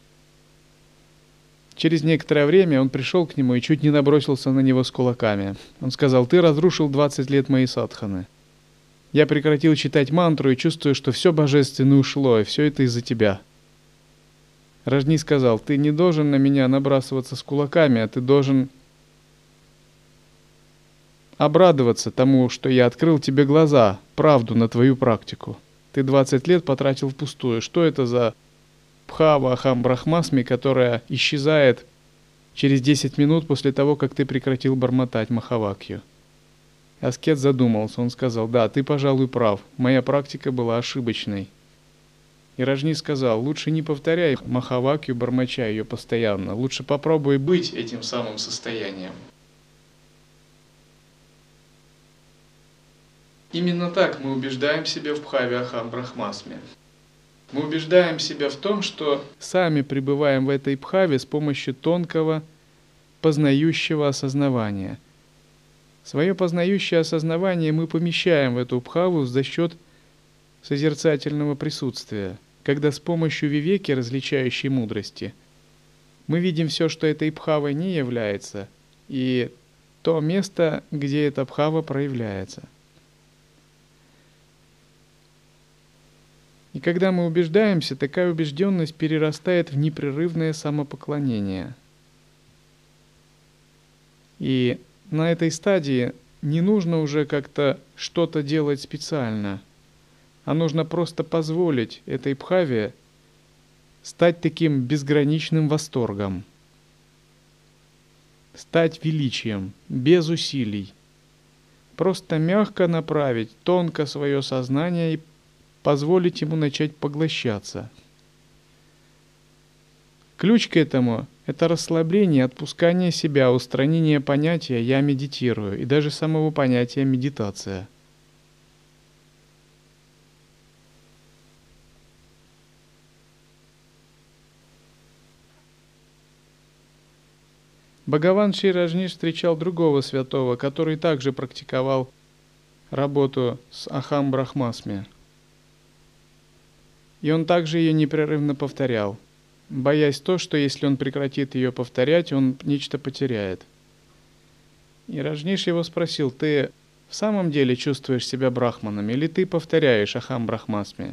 Через некоторое время он пришел к нему и чуть не набросился на него с кулаками. Он сказал: «Ты разрушил 20 лет моей садханы. Я прекратил читать мантру и чувствую, что все божественное ушло, и все это из-за тебя». Раджни сказал: «Ты не должен на меня набрасываться с кулаками, а ты должен обрадоваться тому, что я открыл тебе глаза, правду на твою практику. Ты 20 лет потратил впустую. Что это за бхава ахам брахмасми, которая исчезает через 10 минут после того, как ты прекратил бормотать махавакью?» Аскет задумался. Он сказал: «Да, ты, пожалуй, прав. Моя практика была ошибочной». И Раджни сказал: «Лучше не повторяй махавакью, бормоча ее постоянно. Лучше попробуй быть этим самым состоянием». Именно так мы убеждаем себя в бхаве ахам брахмасме. Мы убеждаем себя в том, что сами пребываем в этой бхаве с помощью тонкого познающего осознавания. Свое познающее осознавание мы помещаем в эту бхаву за счет созерцательного присутствия, когда с помощью вивеки, различающей мудрости, мы видим все, что этой бхавой не является, и то место, где эта бхава проявляется. И когда мы убеждаемся, такая убежденность перерастает в непрерывное самопоклонение. И на этой стадии не нужно уже как-то что-то делать специально, а нужно просто позволить этой бхаве стать таким безграничным восторгом, стать величием, без усилий. Просто мягко направить тонко свое сознание и позволить ему начать поглощаться. Ключ к этому – это расслабление, отпускание себя, устранение понятия «я медитирую» и даже самого понятия «медитация». Бхагаван Шри Раджниш встречал другого святого, который также практиковал работу с Ахам Брахмасми. И он также ее непрерывно повторял, боясь то, что если он прекратит ее повторять, он нечто потеряет. И Раджниш его спросил: «Ты в самом деле чувствуешь себя брахманом, или ты повторяешь Ахам Брахмасми?»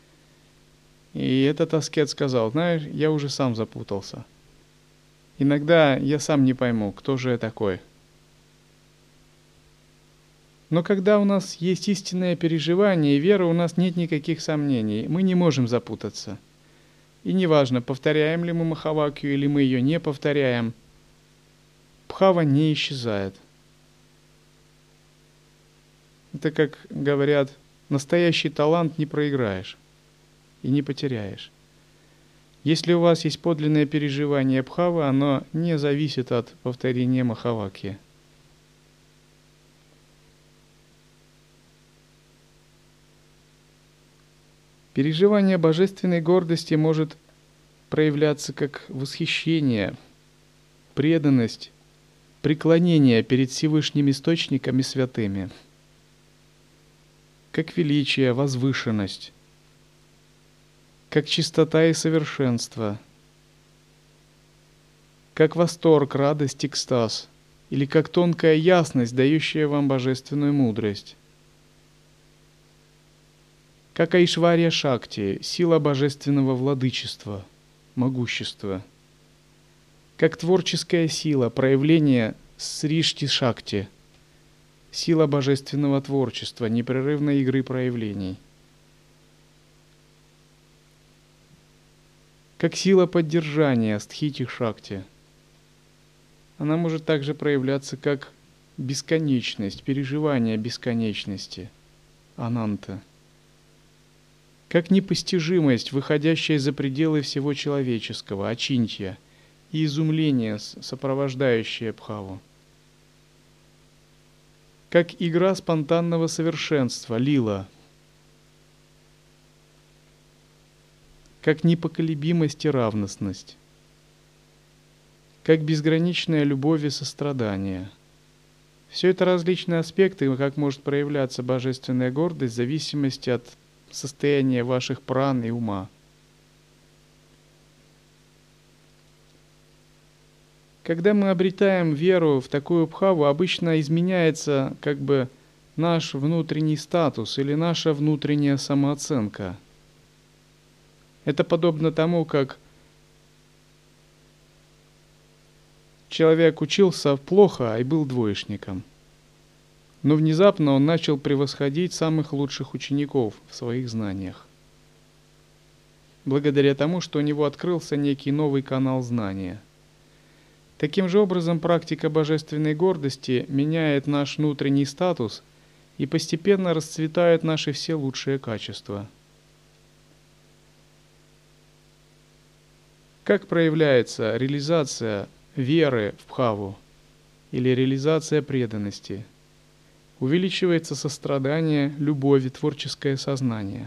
И этот аскет сказал: «Знаешь, я уже сам запутался. Иногда я сам не пойму, кто же я такой». Но когда у нас есть истинное переживание и вера, у нас нет никаких сомнений, мы не можем запутаться. И неважно, повторяем ли мы махавакью или мы ее не повторяем, бхава не исчезает. Это, как говорят, настоящий талант не проиграешь и не потеряешь. Если у вас есть подлинное переживание бхавы, оно не зависит от повторения махавакьи. Переживание божественной гордости может проявляться как восхищение, преданность, преклонение перед Всевышним Источником и святыми, как величие, возвышенность, как чистота и совершенство, как восторг, радость, экстаз, или как тонкая ясность, дающая вам божественную мудрость. как Айшварья Шакти, сила божественного владычества, могущества, как творческая сила, проявление Сришти Шакти, сила божественного творчества, непрерывной игры проявлений, как сила поддержания Стхити Шакти. Она может также проявляться как бесконечность, переживание бесконечности, ананта, как непостижимость, выходящая за пределы всего человеческого, ачинтья, и изумление, сопровождающее бхаву, как игра спонтанного совершенства, лила, как непоколебимость и равностность, как безграничная любовь и сострадание. Все это различные аспекты, как может проявляться божественная гордость в зависимости от состояния ваших пран и ума. Когда мы обретаем веру в такую бхаву, обычно изменяется как бы наш внутренний статус или наша внутренняя самооценка. Это подобно тому, как человек учился плохо и был двоечником. Но внезапно он начал превосходить самых лучших учеников в своих знаниях. Благодаря тому, что у него открылся некий новый канал знания. Таким же образом, практика божественной гордости меняет наш внутренний статус и постепенно расцветают наши все лучшие качества. Как проявляется реализация веры в бхаву или реализация преданности? Увеличивается сострадание, любовь и творческое сознание.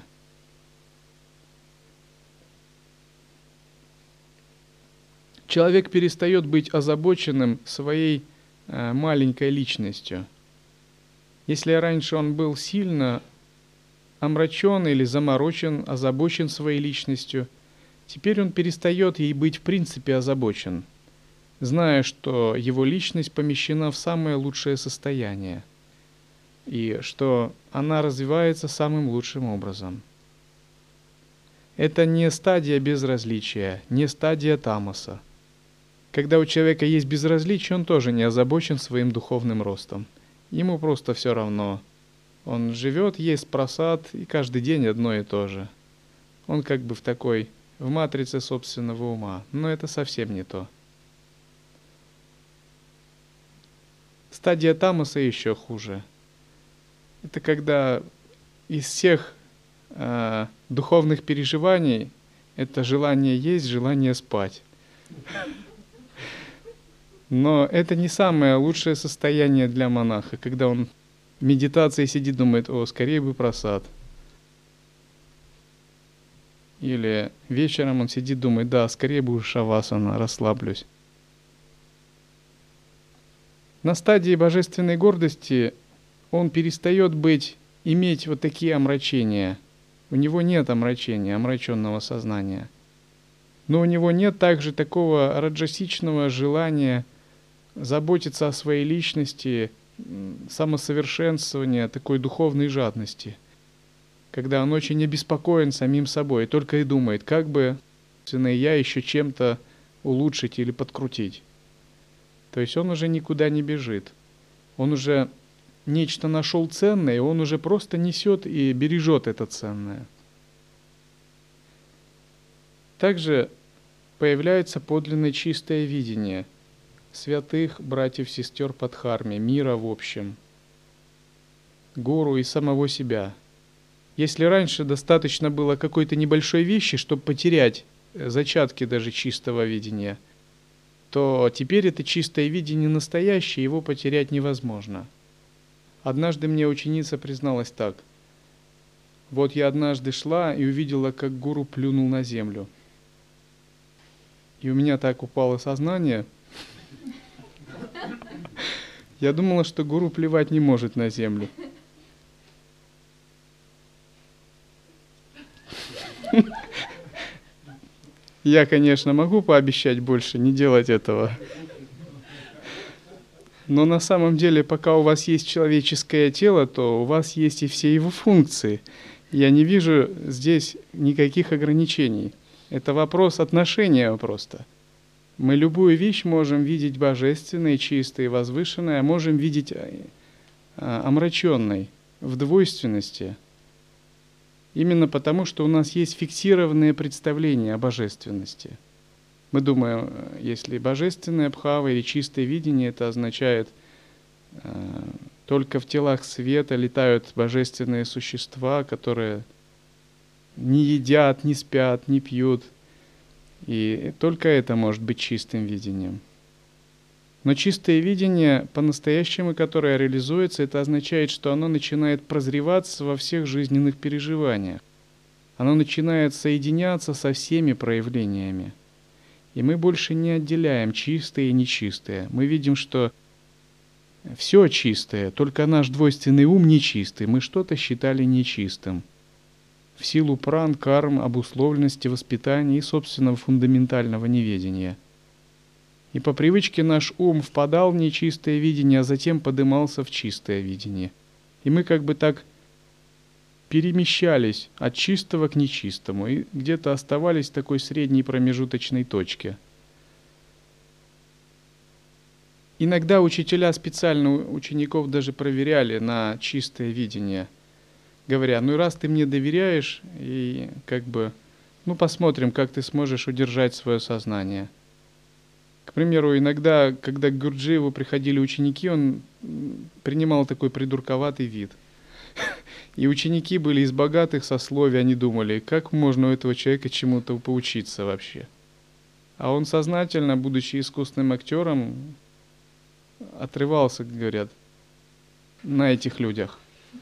Человек перестает быть озабоченным своей маленькой личностью. Если раньше он был сильно омрачен или заморочен, озабочен своей личностью, теперь он перестает ей быть в принципе озабочен, зная, что его личность помещена в самое лучшее состояние и что она развивается самым лучшим образом. Это не стадия безразличия, не стадия тамаса. Когда у человека есть безразличие, он тоже не озабочен своим духовным ростом. Ему просто все равно. Он живет, ест прасад, и каждый день одно и то же. Он как бы в матрице собственного ума, но это совсем не то. Стадия тамаса еще хуже. Это когда из всех духовных переживаний это желание есть, желание спать. Но это не самое лучшее состояние для монаха, когда он в медитации сидит, думает: о, скорее бы прасад. Или вечером он сидит, думает: да, скорее бы шавасана, расслаблюсь. На стадии божественной гордости он перестает иметь вот такие омрачения. У него нет омрачения, омраченного сознания. Но у него нет также такого раджасичного желания заботиться о своей личности, самосовершенствования, такой духовной жадности, когда он очень обеспокоен самим собой и только и думает, как бы я еще чем-то улучшить или подкрутить. То есть он уже никуда не бежит. Он уже нечто нашел ценное, и он уже просто несет и бережет это ценное. Также появляется подлинное чистое видение святых братьев-сестер по дхарме, мира в общем, гуру и самого себя. Если раньше достаточно было какой-то небольшой вещи, чтобы потерять зачатки даже чистого видения, то теперь это чистое видение настоящее, его потерять невозможно. Однажды мне ученица призналась так: вот я однажды шла и увидела, как гуру плюнул на землю. И у меня так упало сознание. Я думала, что гуру плевать не может на землю. Я, конечно, могу пообещать больше не делать этого. Но на самом деле, пока у вас есть человеческое тело, то у вас есть и все его функции. Я не вижу здесь никаких ограничений. Это вопрос отношения просто. Мы любую вещь можем видеть божественной, чистой, возвышенной, а можем видеть омраченной, в двойственности. Именно потому, что у нас есть фиксированное представление о божественности. Мы думаем, если божественная бхава или чистое видение, это означает, только в телах света летают божественные существа, которые не едят, не спят, не пьют. И только это может быть чистым видением. Но чистое видение, по-настоящему, которое реализуется, это означает, что оно начинает прозреваться во всех жизненных переживаниях. Оно начинает соединяться со всеми проявлениями. И мы больше не отделяем чистое и нечистое. Мы видим, что все чистое, только наш двойственный ум нечистый. Мы что-то считали нечистым. В силу пран, карм, обусловленности, воспитания и собственного фундаментального неведения. И по привычке наш ум впадал в нечистое видение, а затем подымался в чистое видение. И мы как бы так перемещались от чистого к нечистому и где-то оставались в такой средней промежуточной точке. Иногда учителя специально учеников даже проверяли на чистое видение, говоря, ну раз ты мне доверяешь, и как бы, посмотрим, как ты сможешь удержать свое сознание. К примеру, иногда, когда к Гурджиеву приходили ученики, он принимал такой придурковатый вид. И ученики были из богатых сословий, они думали, как можно у этого человека чему-то поучиться вообще. А он сознательно, будучи искусным актером, отрывался, говорят, на этих людях.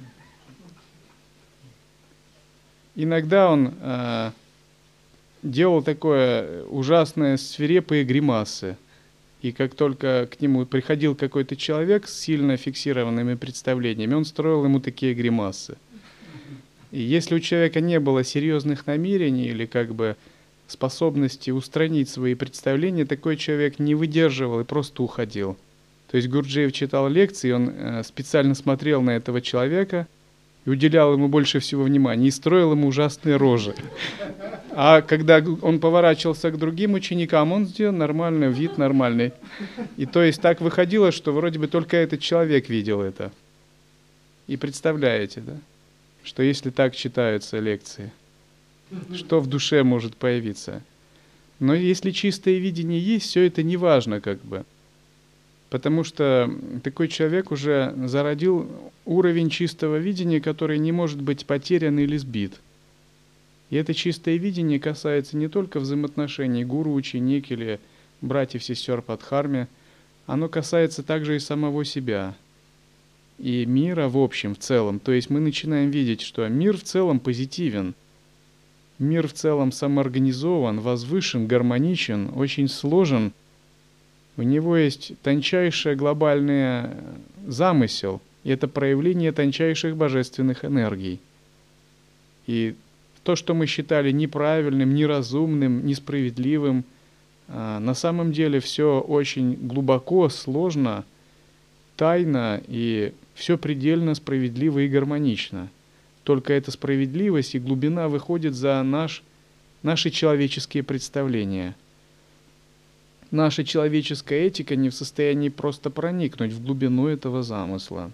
Иногда он делал такое ужасное, свирепые гримасы. И как только к нему приходил какой-то человек с сильно фиксированными представлениями, он строил ему такие гримасы. И если у человека не было серьезных намерений или как бы способности устранить свои представления, такой человек не выдерживал и просто уходил. То есть Гурджиев читал лекции, он специально смотрел на этого человека и уделял ему больше всего внимания, и строил ему ужасные рожи. А когда он поворачивался к другим ученикам, он сделал нормальный вид, нормальный. И то есть так выходило, что вроде бы только этот человек видел это. И представляете, да, что если так читаются лекции, что в душе может появиться. Но если чистое видение есть, все это не важно как бы. Потому что такой человек уже зародил уровень чистого видения, который не может быть потерян или сбит. И это чистое видение касается не только взаимоотношений гуру-ученик или братьев-сестер по дхарме, оно касается также и самого себя, и мира в общем, в целом. То есть мы начинаем видеть, что мир в целом позитивен, мир в целом самоорганизован, возвышен, гармоничен, очень сложен. У него есть тончайший глобальный замысел, и это проявление тончайших божественных энергий. И то, что мы считали неправильным, неразумным, несправедливым, на самом деле все очень глубоко, сложно, тайно, и все предельно справедливо и гармонично. Только эта справедливость и глубина выходит за наши человеческие представления. Наша человеческая этика не в состоянии просто проникнуть в глубину этого замысла.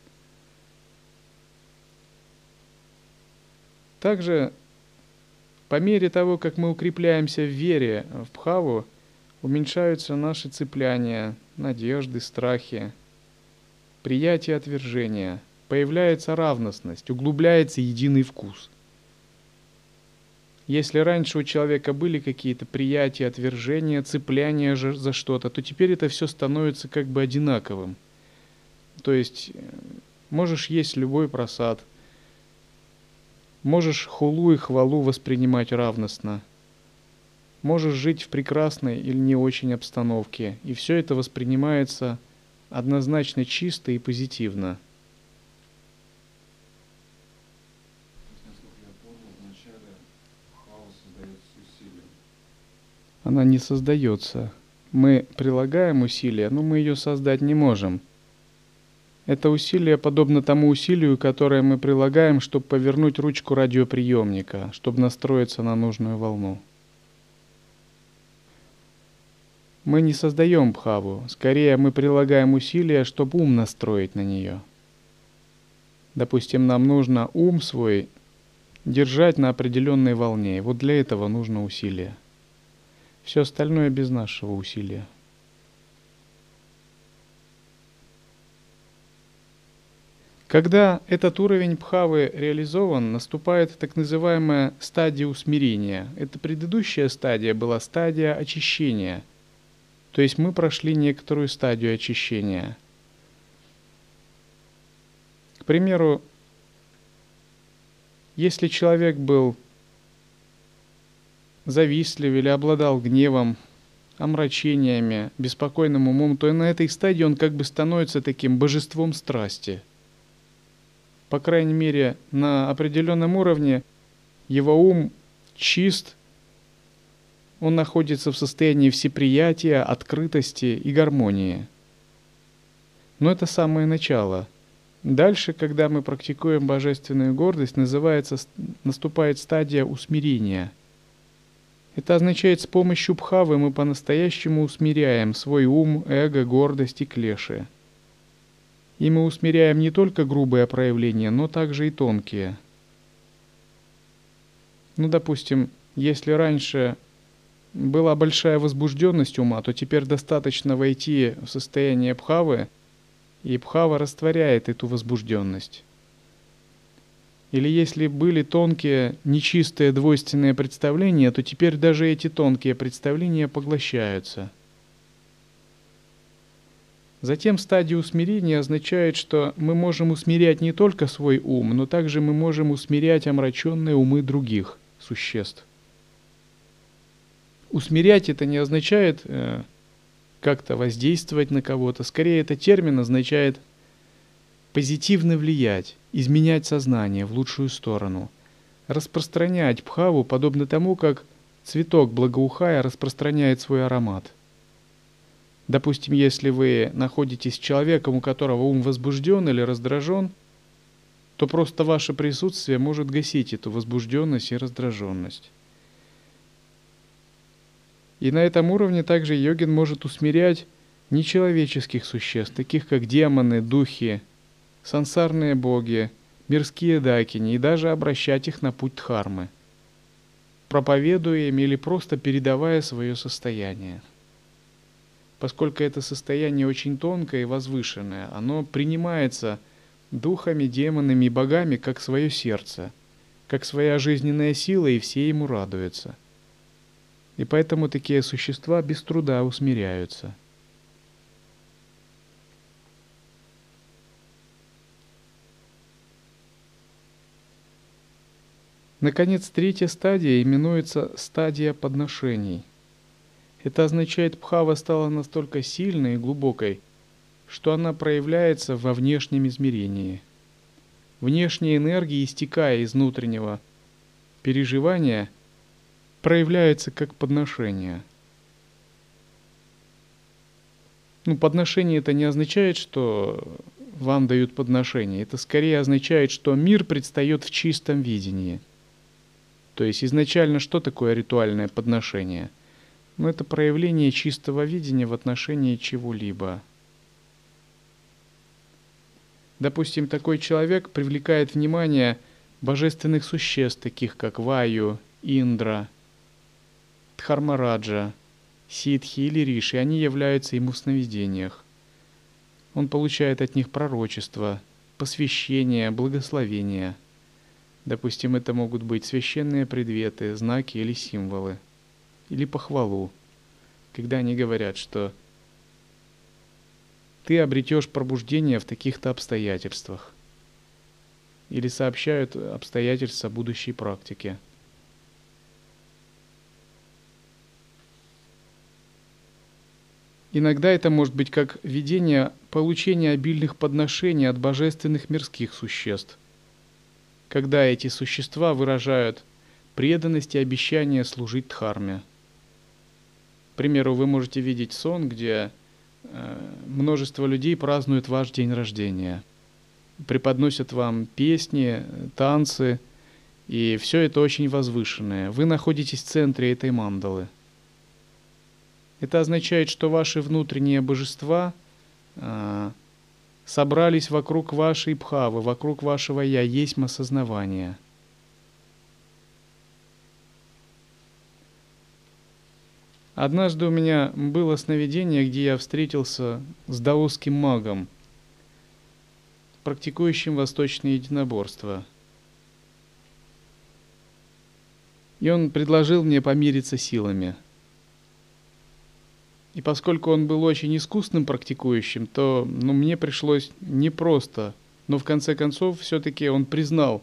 Также, по мере того, как мы укрепляемся в вере в бхаву, уменьшаются наши цепляния, надежды, страхи, приятие отвержения, появляется равностность, углубляется единый вкус. Если раньше у человека были какие-то приятия, отвержения, цепляния за что-то, то теперь это все становится как бы одинаковым. То есть можешь есть любой прасад, можешь хулу и хвалу воспринимать равностно, можешь жить в прекрасной или не очень обстановке, и все это воспринимается однозначно чисто и позитивно. Она не создается. Мы прилагаем усилия, но мы ее создать не можем. Это усилие подобно тому усилию, которое мы прилагаем, чтобы повернуть ручку радиоприемника, чтобы настроиться на нужную волну. Мы не создаем бхаву, скорее мы прилагаем усилия, чтобы ум настроить на нее. Допустим, нам нужно ум свой держать на определенной волне, и вот для этого нужно усилие. Все остальное без нашего усилия. Когда этот уровень бхавы реализован, наступает так называемая стадия усмирения. Эта предыдущая стадия была стадия очищения. То есть мы прошли некоторую стадию очищения. К примеру, если человек был завистлив или обладал гневом, омрачениями, беспокойным умом, то на этой стадии он как бы становится таким божеством страсти. По крайней мере, на определенном уровне его ум чист, он находится в состоянии всеприятия, открытости и гармонии. Но это самое начало. Дальше, когда мы практикуем божественную гордость, наступает стадия усмирения. Это означает, с помощью бхавы мы по-настоящему усмиряем свой ум, эго, гордость и клеши. И мы усмиряем не только грубые проявления, но также и тонкие. Допустим, если раньше была большая возбужденность ума, то теперь достаточно войти в состояние бхавы, и бхава растворяет эту возбужденность. Или если были тонкие, нечистые, двойственные представления, то теперь даже эти тонкие представления поглощаются. Затем стадия усмирения означает, что мы можем усмирять не только свой ум, но также мы можем усмирять омраченные умы других существ. Усмирять это не означает как-то воздействовать на кого-то. Скорее, этот термин означает позитивно влиять, изменять сознание в лучшую сторону, распространять бхаву, подобно тому, как цветок благоухая распространяет свой аромат. Допустим, если вы находитесь с человеком, у которого ум возбужден или раздражен, то просто ваше присутствие может гасить эту возбужденность и раздраженность. И на этом уровне также йогин может усмирять нечеловеческих существ, таких как демоны, духи, сансарные боги, мирские дакини, и даже обращать их на путь дхармы, проповедуя им или просто передавая свое состояние. Поскольку это состояние очень тонкое и возвышенное, оно принимается духами, демонами и богами как свое сердце, как своя жизненная сила, и все ему радуются. И поэтому такие существа без труда усмиряются. Наконец, третья стадия именуется стадия подношений. Это означает, бхава стала настолько сильной и глубокой, что она проявляется во внешнем измерении. Внешняя энергия, истекая из внутреннего переживания, проявляется как подношение. Подношение это не означает, что вам дают подношение. Это скорее означает, что мир предстает в чистом видении. То есть изначально что такое ритуальное подношение? Это проявление чистого видения в отношении чего-либо. Допустим, такой человек привлекает внимание божественных существ, таких как Ваю, Индра, Дхармараджа, Ситхи или Риши. Они являются ему в сновидениях. Он получает от них пророчество, посвящение, благословение. Допустим, это могут быть священные предметы, знаки или символы. Или похвалу, когда они говорят, что ты обретешь пробуждение в таких-то обстоятельствах. Или сообщают обстоятельства будущей практики. Иногда это может быть как видение получения обильных подношений от божественных мирских существ, когда эти существа выражают преданность и обещание служить дхарме. К примеру, вы можете видеть сон, где множество людей празднуют ваш день рождения, преподносят вам песни, танцы, и все это очень возвышенное. Вы находитесь в центре этой мандалы. Это означает, что ваши внутренние божества собрались вокруг вашей бхавы, вокруг вашего «я», есть осознавание. Однажды у меня было сновидение, где я встретился с даосским магом, практикующим восточное единоборство. И он предложил мне помириться силами. И поскольку он был очень искусным практикующим, то мне пришлось непросто, но в конце концов все-таки он признал,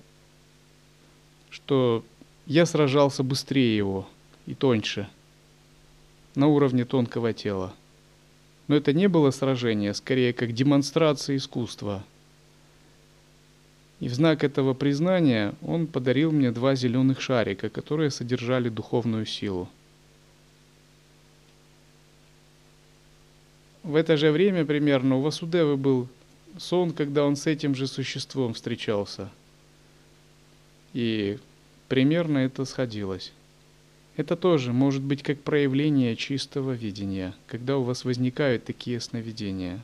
что я сражался быстрее его и тоньше, на уровне тонкого тела. Но это не было сражение, скорее как демонстрация искусства. И в знак этого признания он подарил мне 2 зеленых шарика, которые содержали духовную силу. В это же время примерно у Васудевы был сон, когда он с этим же существом встречался. И примерно это сходилось. Это тоже может быть как проявление чистого видения, когда у вас возникают такие сновидения.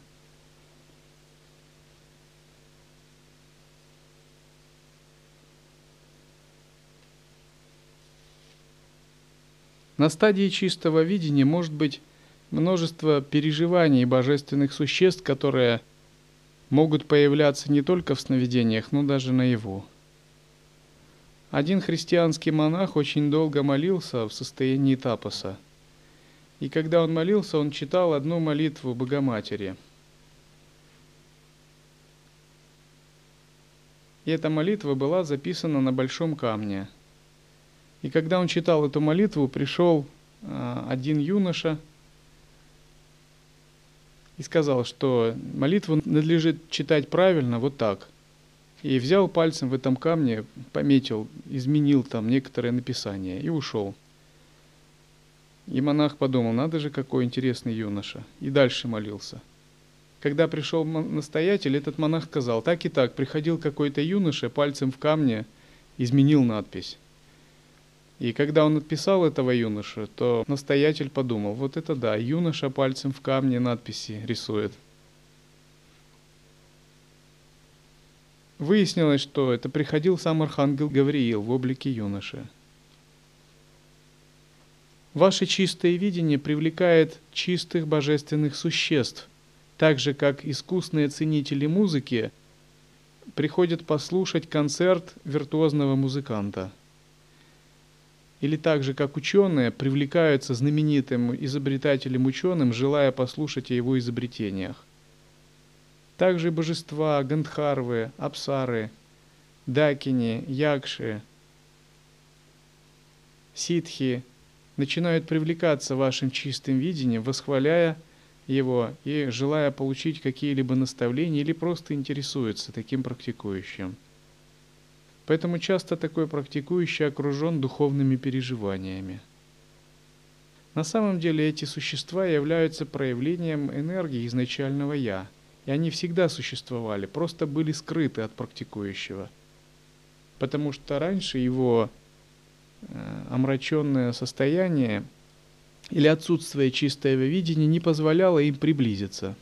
На стадии чистого видения может быть множество переживаний божественных существ, которые могут появляться не только в сновидениях, но даже наяву. Один христианский монах очень долго молился в состоянии тапаса. И когда он молился, он читал одну молитву Богоматери. И эта молитва была записана на большом камне. И когда он читал эту молитву, пришел один юноша и сказал, что молитву надлежит читать правильно вот так. И взял пальцем в этом камне, пометил, изменил там некоторые написания и ушел. И монах подумал, надо же, какой интересный юноша. И дальше молился. Когда пришел настоятель, этот монах сказал, так и так, приходил какой-то юноша, пальцем в камне изменил надпись. И когда он отписал этого юношу, то настоятель подумал, вот это да, юноша пальцем в камне надписи рисует. Выяснилось, что это приходил сам архангел Гавриил в облике юноши. Ваше чистое видение привлекает чистых божественных существ, так же как искусные ценители музыки приходят послушать концерт виртуозного музыканта. Или так же, как ученые привлекаются знаменитым изобретателем-ученым, желая послушать о его изобретениях. Также божества Гандхарвы, Апсары, Дакини, Якши, Ситхи начинают привлекаться вашим чистым видением, восхваляя его и желая получить какие-либо наставления или просто интересуются таким практикующим. Поэтому часто такой практикующий окружен духовными переживаниями. На самом деле эти существа являются проявлением энергии изначального «Я», и они всегда существовали, просто были скрыты от практикующего. Потому что раньше его омраченное состояние или отсутствие чистого видения не позволяло им приблизиться.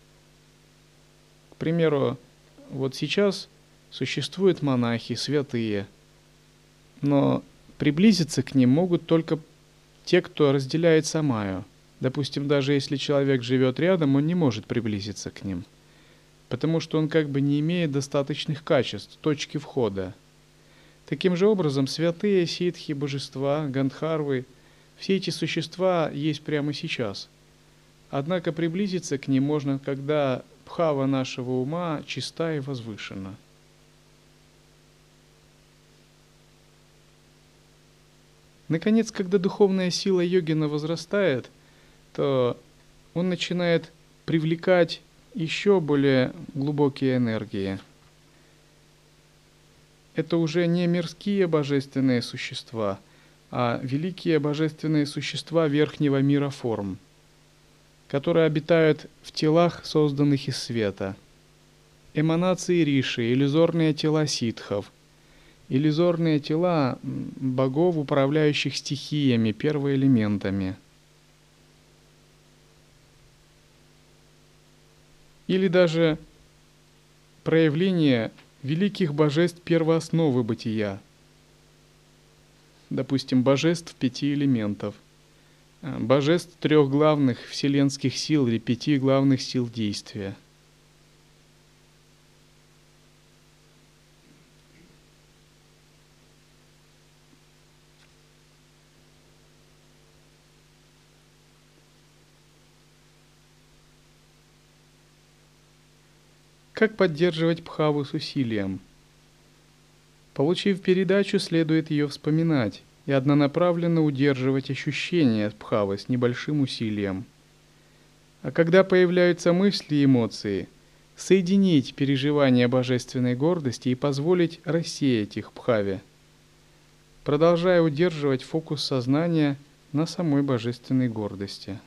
К примеру, вот сейчас существуют монахи, святые, но приблизиться к ним могут только те, кто разделяет самаю. Допустим, даже если человек живет рядом, он не может приблизиться к ним, потому что он как бы не имеет достаточных качеств, точки входа. Таким же образом, святые, ситхи, божества, гандхарвы, все эти существа есть прямо сейчас. Однако приблизиться к ним можно, когда бхава нашего ума чиста и возвышена. Наконец, когда духовная сила йогина возрастает, то он начинает привлекать еще более глубокие энергии. Это уже не мирские божественные существа, а великие божественные существа верхнего мира форм. которые обитают в телах, созданных из света. Эманации Риши, иллюзорные тела ситхов, иллюзорные тела богов, управляющих стихиями, первоэлементами. Или даже проявление великих божеств первоосновы бытия. Допустим, божеств 5 элементов, божеств 3 главных вселенских сил или 5 главных сил действия. Как поддерживать бхаву с усилием? Получив передачу, следует ее вспоминать и однонаправленно удерживать ощущения бхавы с небольшим усилием. А когда появляются мысли и эмоции, соединить переживания божественной гордости и позволить рассеять их в бхаве, продолжая удерживать фокус сознания на самой божественной гордости.